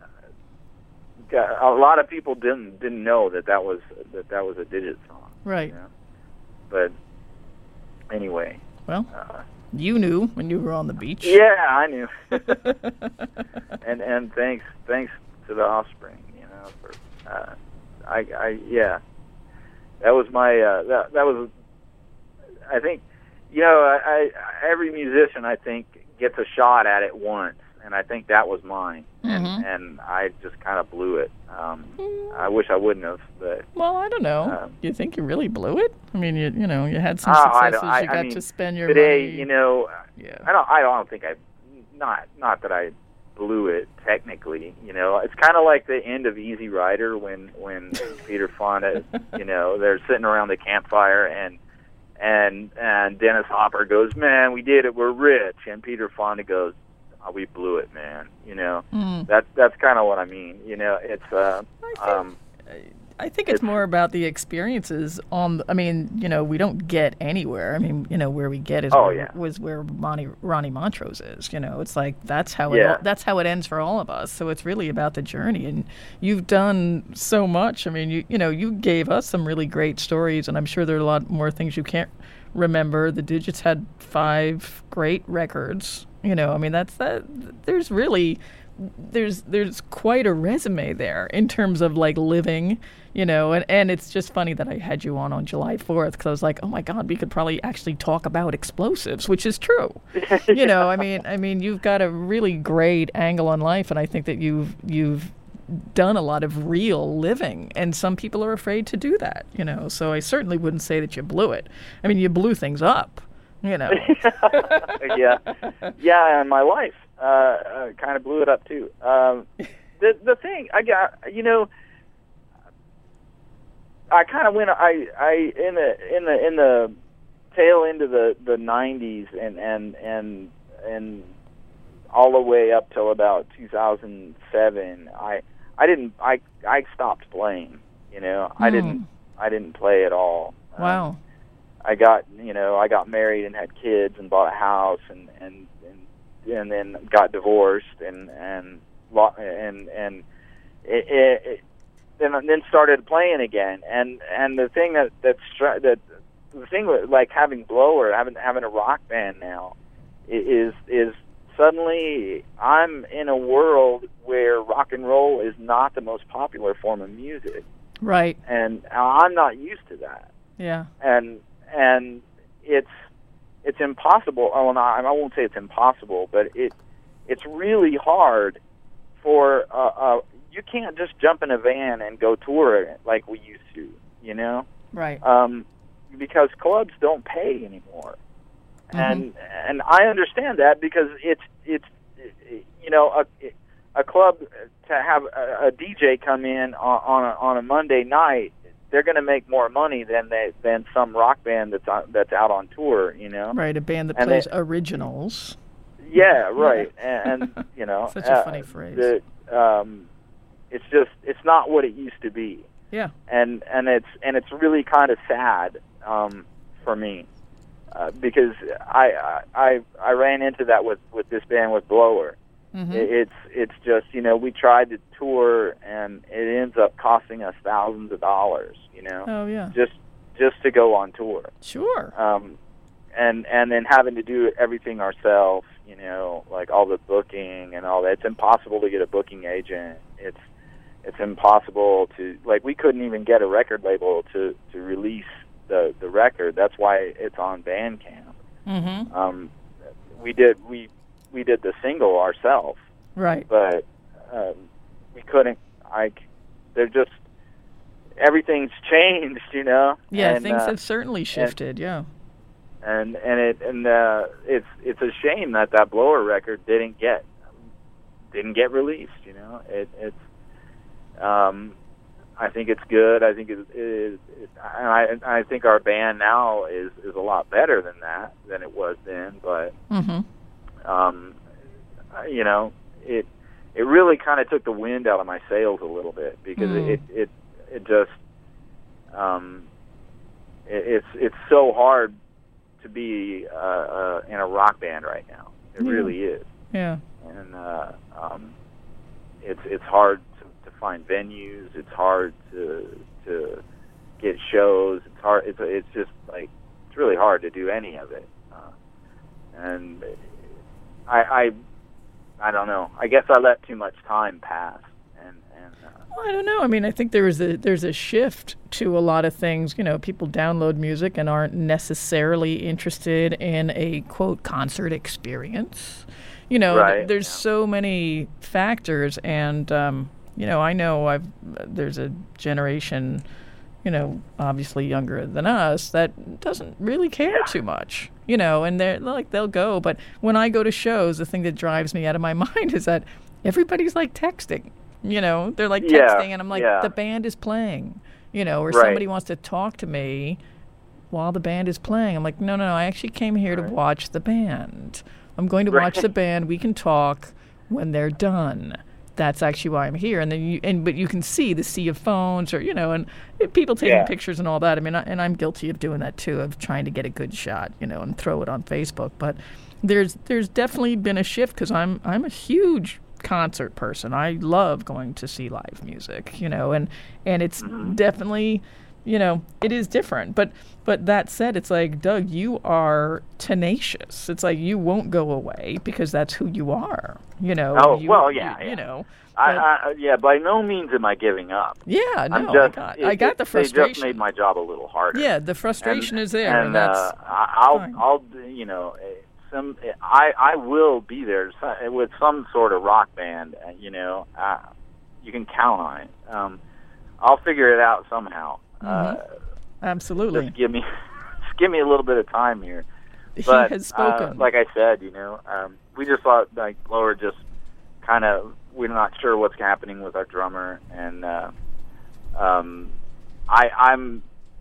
a lot of people didn't didn't know that that was that that was a Digit song. right. You know? But anyway. Well, Uh, you knew when you were on the beach. yeah, I knew. and and thanks thanks to the Offspring, you know. For, uh, I I yeah, that was my uh, that that was. I think, you know, I, I every musician I think gets a shot at it once, and I think that was mine, and Mhm. and I just kind of blew it. Um, I wish I wouldn't have, but Well, I don't know. Um, you think you really blew it? I mean, you you know, you had some Oh, I successes. don't- I- you I got mean, to spend your today, money. you know, Yeah. I don't I don't think I not not that I blew it technically. You know, it's kind of like the end of Easy Rider when when Peter Fonda, you know, they're sitting around the campfire and. And and Dennis Hopper goes, man, we did it, we're rich. And Peter Fonda goes, oh, we blew it, man. You know, Mm. that's that's kind of what I mean. You know, it's uh, I think, um, I think it's, it's- more about the experiences on. I mean, you know, we don't get anywhere. I mean, you know, where we get is Oh, where, yeah. was where Ronnie Ronnie Montrose is. You know, it's like that's how it Yeah. all, that's how it ends for all of us. So it's really about the journey, and you've done so much. I mean, you you know, you gave us some really great stories, and I'm sure there are a lot more things you can't remember. The Digits had five great records. You know, I mean, that's that. There's really, there's there's quite a resume there in terms of like living, you know, and, and it's just funny that I had you on on July fourth because I was like, oh my God, we could probably actually talk about explosives, which is true. Yeah. You know, I mean, I mean, you've got a really great angle on life, and I think that you've you've done a lot of real living, and some people are afraid to do that, you know. So I certainly wouldn't say that you blew it. I mean, you blew things up, you know. yeah, yeah, and my life uh, uh, kind of blew it up too. Um, the the thing I got, you know, I kind of went, I, I in the in the in the tail end of the the nineties and and and and all the way up till about two thousand seven, I. I didn't. I I stopped playing. You know, I Mm. didn't. I didn't play at all. Wow. Um, I got. You know, I got married and had kids and bought a house and and and, and then got divorced and and lo- and and it, it, it, then then started playing again. And and the thing that that str- that the thing with like having Blower, having having a rock band now, is is. Suddenly, I'm in a world where rock and roll is not the most popular form of music, Right. and I'm not used to that. Yeah. And and it's it's impossible. Oh, no, I won't say it's impossible, but it it's really hard for uh, uh, you can't just jump in a van and go tour it like we used to, you know, Right. um, because clubs don't pay anymore. Mm-hmm. And and I understand that because it's it's you know a a club to have a, a D J come in on on a, on a Monday night, they're going to make more money than they than some rock band that's on, that's out on tour, you know. Right, a band that And plays they- originals. Yeah, right. And, and you know, Such a uh, funny phrase. The, um, it's just it's not what it used to be. Yeah. And and it's and it's really kind of sad um, for me. Uh, because I, I I ran into that with, with this band with Blower. Mm-hmm. It, it's it's just you know we tried to tour and it ends up costing us thousands of dollars. You know, Oh, yeah. just just to go on tour. Sure. Um, and and then having to do everything ourselves. You know, like all the booking and all that. It's impossible to get a booking agent. It's it's impossible to like we couldn't even get a record label to to release the the record. That's why it's on Bandcamp. Mm-hmm. Um, we did we we did the single ourselves, Right. but um, we couldn't. Like, they're just everything's changed, you know. Yeah, and, things uh, have certainly shifted, yeah. and and it and uh, it's it's a shame that that Blower record didn't get didn't get released. You know, it it's. Um, I think it's good. I think it is, it, and I I think our band now is is a lot better than that than it was then. But Mm-hmm. um, you know, it it really kind of took the wind out of my sails a little bit because Mm. it it it just um, it, it's it's so hard to be uh, uh, in a rock band right now. It Yeah. really is, Yeah. and uh, um, it's it's hard to, to find venues. It's hard to to get shows. It's hard. It's it's just like it's really hard to do any of it. Uh, and I, I I don't know. I guess I let too much time pass. And and uh, Well, I don't know. I mean, I think there is a there's a shift to a lot of things. You know, people download music and aren't necessarily interested in a quote concert experience. You know, Right, th- there's yeah. so many factors, and um, you know, I know I've there's a generation, you know, obviously younger than us that doesn't really care Yeah. too much. You know, and they're like they'll go, but when I go to shows, the thing that drives me out of my mind is that everybody's like texting. You know, they're like Yeah, texting, and I'm like, yeah. the band is playing. You know, or Right. somebody wants to talk to me while the band is playing. I'm like, no, no, no. I actually came here Right. to watch the band. I'm going to Right. watch the band. We can talk when they're done. That's actually why I'm here. And then you, and but you can see the sea of phones, or you know, and uh, people taking Yeah. pictures and all that. I mean, I, and I'm guilty of doing that too, of trying to get a good shot, you know, and throw it on Facebook. But there's there's definitely been a shift because I'm I'm a huge concert person. I love going to see live music, you know, and and it's Mm-hmm. definitely you know, it is different. But but that said, it's like, Doug, you are tenacious. It's like you won't go away because that's who you are. You know. Oh you, well, yeah, you, yeah. you know. I, I, yeah, by no means am I giving up. Yeah, no, I'm just, I got, it, I got it, the frustration. They just made my job a little harder. Yeah, the frustration and, is there, and, and that's uh, I'll, fine. I'll, you know, some, I, I will be there with some sort of rock band. You know, uh, you can count on it. Um, I'll figure it out somehow. Mm-hmm. Uh, Absolutely. Just give me, just give me a little bit of time here. But, he has spoken. Uh, like I said, you know, um, we just thought like Lower just kind of. We're not sure what's happening with our drummer, and uh, um, I, I'm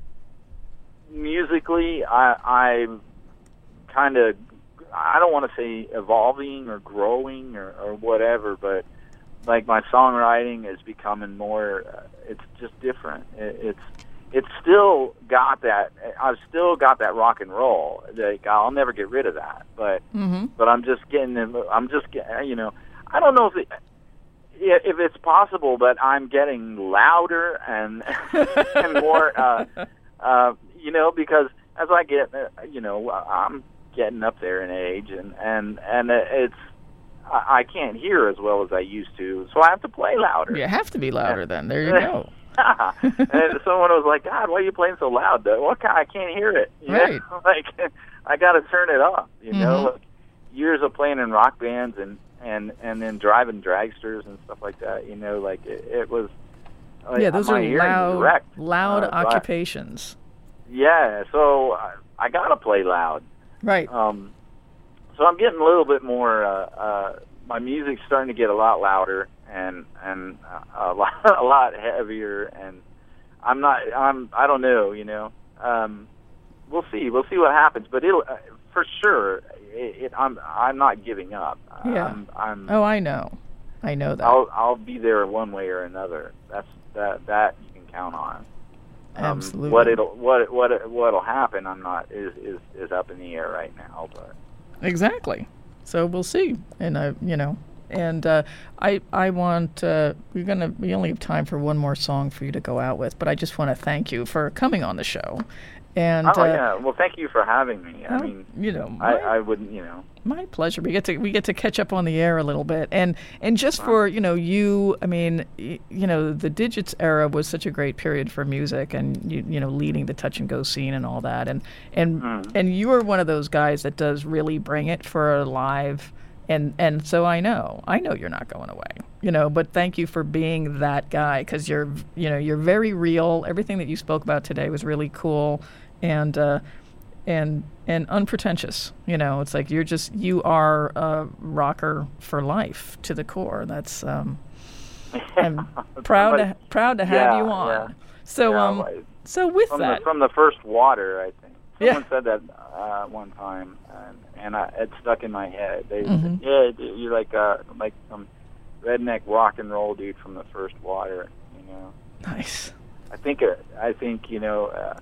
musically, I, I'm kind of, I don't want to say evolving or growing or, or whatever, but like my songwriting is becoming more. Uh, it's just different. It, it's it's still got that. I've still got that rock and roll. Like, I'll never get rid of that, but mm-hmm. but I'm just getting. I'm just getting. You know, I don't know if it. If it's possible that I'm getting louder and and more, uh, uh, you know, because as I get, uh, you know, I'm getting up there in age, and and and it's I, I can't hear as well as I used to, so I have to play louder. You have to be louder and, then. There you go. And someone was like, "God, why are you playing so loud? Though? What kind? I can't hear it." You right. know? Like, I got to turn it off. You mm-hmm. know, like, years of playing in rock bands and. And and then driving dragsters and stuff like that, you know, like it, it was. Like, yeah, those are loud, loud uh, occupations. So I, yeah, so I, I gotta play loud. Right. Um, so I'm getting a little bit more. Uh, uh, my music's starting to get a lot louder and and a lot a lot heavier, and I'm not. I'm. I don't know. You know. Um, we'll see. We'll see what happens, but it'll uh, for sure. It, it, I'm I'm not giving up. Yeah. I'm, I'm, oh, I know. I know that. I'll I'll be there one way or another. That's that that you can count on. Um, Absolutely. What it'll what what what'll happen, I'm not is, is is up in the air right now. But exactly. So we'll see. And I, you know, and uh, I I want uh, we're gonna we only have time for one more song for you to go out with, but I just want to thank you for coming on the show. And, oh uh, yeah, well, thank you for having me. I oh, mean, you know, my, I, I wouldn't, you know, my pleasure. We get to we get to catch up on the air a little bit, and and just for you know you, I mean, y- you know, the Digits era was such a great period for music, and you you know, leading the touch and go scene and all that, and and mm. and you are one of those guys that does really bring it for a live. And and so I know, I know you're not going away, you know, but thank you for being that guy, because you're, you know, you're very real. Everything that you spoke about today was really cool and uh, and and unpretentious. You know, it's like you're just, you are a rocker for life to the core. That's, um, I'm proud to, proud to have yeah, you on. Yeah. So, yeah, um, well, so with from that. The, from the first water, I think. Someone Yeah. said that uh, one time, and, and I, it stuck in my head. They Mm-hmm. said, yeah, dude, you're like uh, like some redneck rock and roll dude from the first water, you know. Nice. I think uh, I think you know. Uh,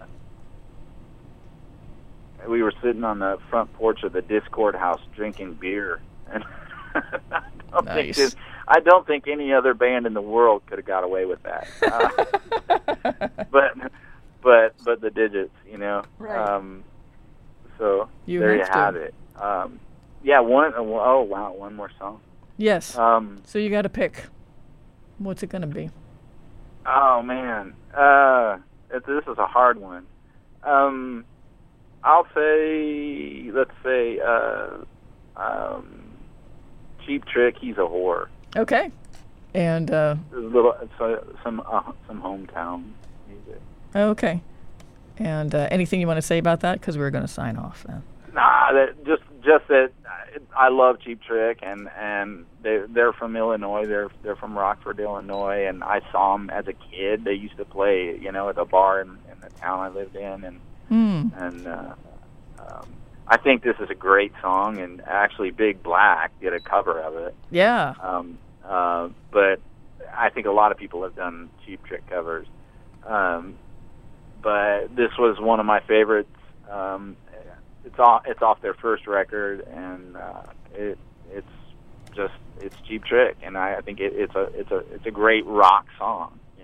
we were sitting on the front porch of the Discord house drinking beer, and I don't Nice. think this, I don't think any other band in the world could have got away with that. Uh, but but but the Digits, you know. Right. Um, so You there you have to. have it. Um, yeah, one oh wow, one more song. Yes. Um, So you got to pick. What's it going to be? oh man, uh, it, this is a hard one. Um, I'll say, let's say, uh, um, Cheap Trick. He's a whore. Okay. And uh, A little, so, some uh, some hometown music. okay. And uh, anything you want to say about that? Because we're going to sign off then. Nah, that just just that I love Cheap Trick, and and they they're from Illinois. They're they're from Rockford, Illinois, and I saw them as a kid. They used to play, you know, at a bar in, in the town I lived in, and Hmm. and uh, um, I think this is a great song. And actually, Big Black did a cover of it. Yeah. Um, uh, but I think a lot of people have done Cheap Trick covers. Um, but this was one of my favorites. Um, it's off. It's off their first record, and uh, it it's just it's Cheap Trick, and I, I think it, it's a it's a it's a great rock song. You know.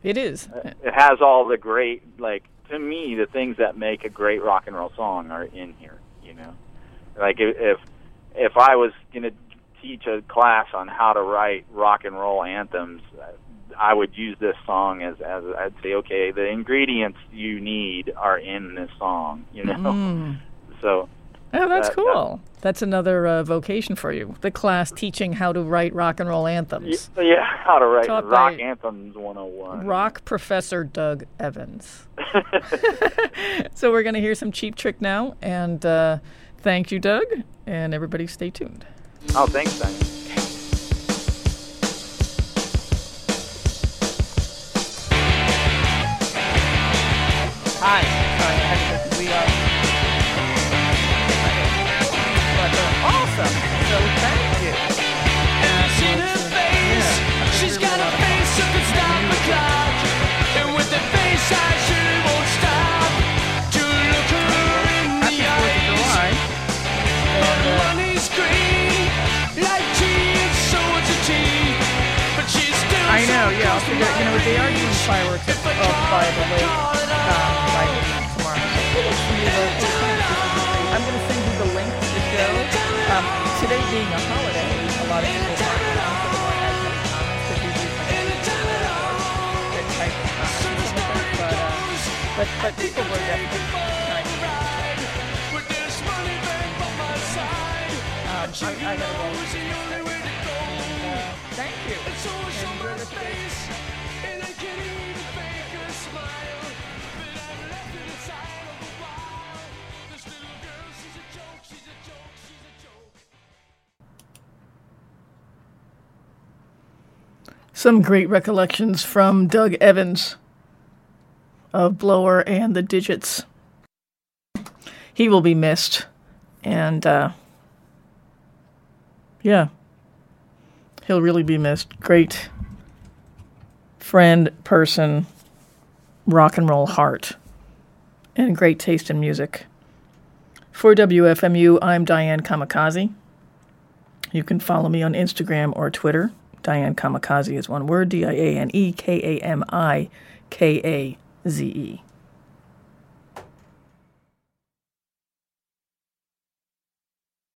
It is. It has all the great, like, to me, the things that make a great rock and roll song are in here, you know? Like, if if I was going to teach a class on how to write rock and roll anthems, I would use this song as, as I'd say, okay, the ingredients you need are in this song, you know? Mm. So... Oh, that's that, cool. That, that's another uh, vocation for you. The class teaching how to write rock and roll anthems. Yeah, how to write Taught rock anthems one oh one. Rock Professor Doug Evans. So we're going to hear some Cheap Trick now. And uh, thank you, Doug. And everybody stay tuned. Oh, thanks, Diane. Hi. Sorry, I had to we are... Awesome. So thank you. And I've seen her face. Yeah, she's got a face that could stop the clock. And with that face, I surely won't stop to look her in the eyes. But money's green, like tea, and so is a tea. But she's still. I know. Yeah, I'll figure. You know, they are doing fireworks up by the lake um, right tomorrow. I'm going to send you the link to the show. Um, today being a holiday, a lot of people aren't around for the one as many comments because usually that type of comments. But, uh, but, but people were definitely kind of um, I, I got to roll. Uh, thank you. And enjoy the space. Some great recollections from Doug Evans of Blower and the Digits. He will be missed. And, uh, yeah, he'll really be missed. Great friend, person, rock and roll heart, and great taste in music. For W F M U, I'm Diane Kamikaze. You can follow me on Instagram or Twitter. Diane Kamikaze is one word, D I A N E K A M I K A Z E.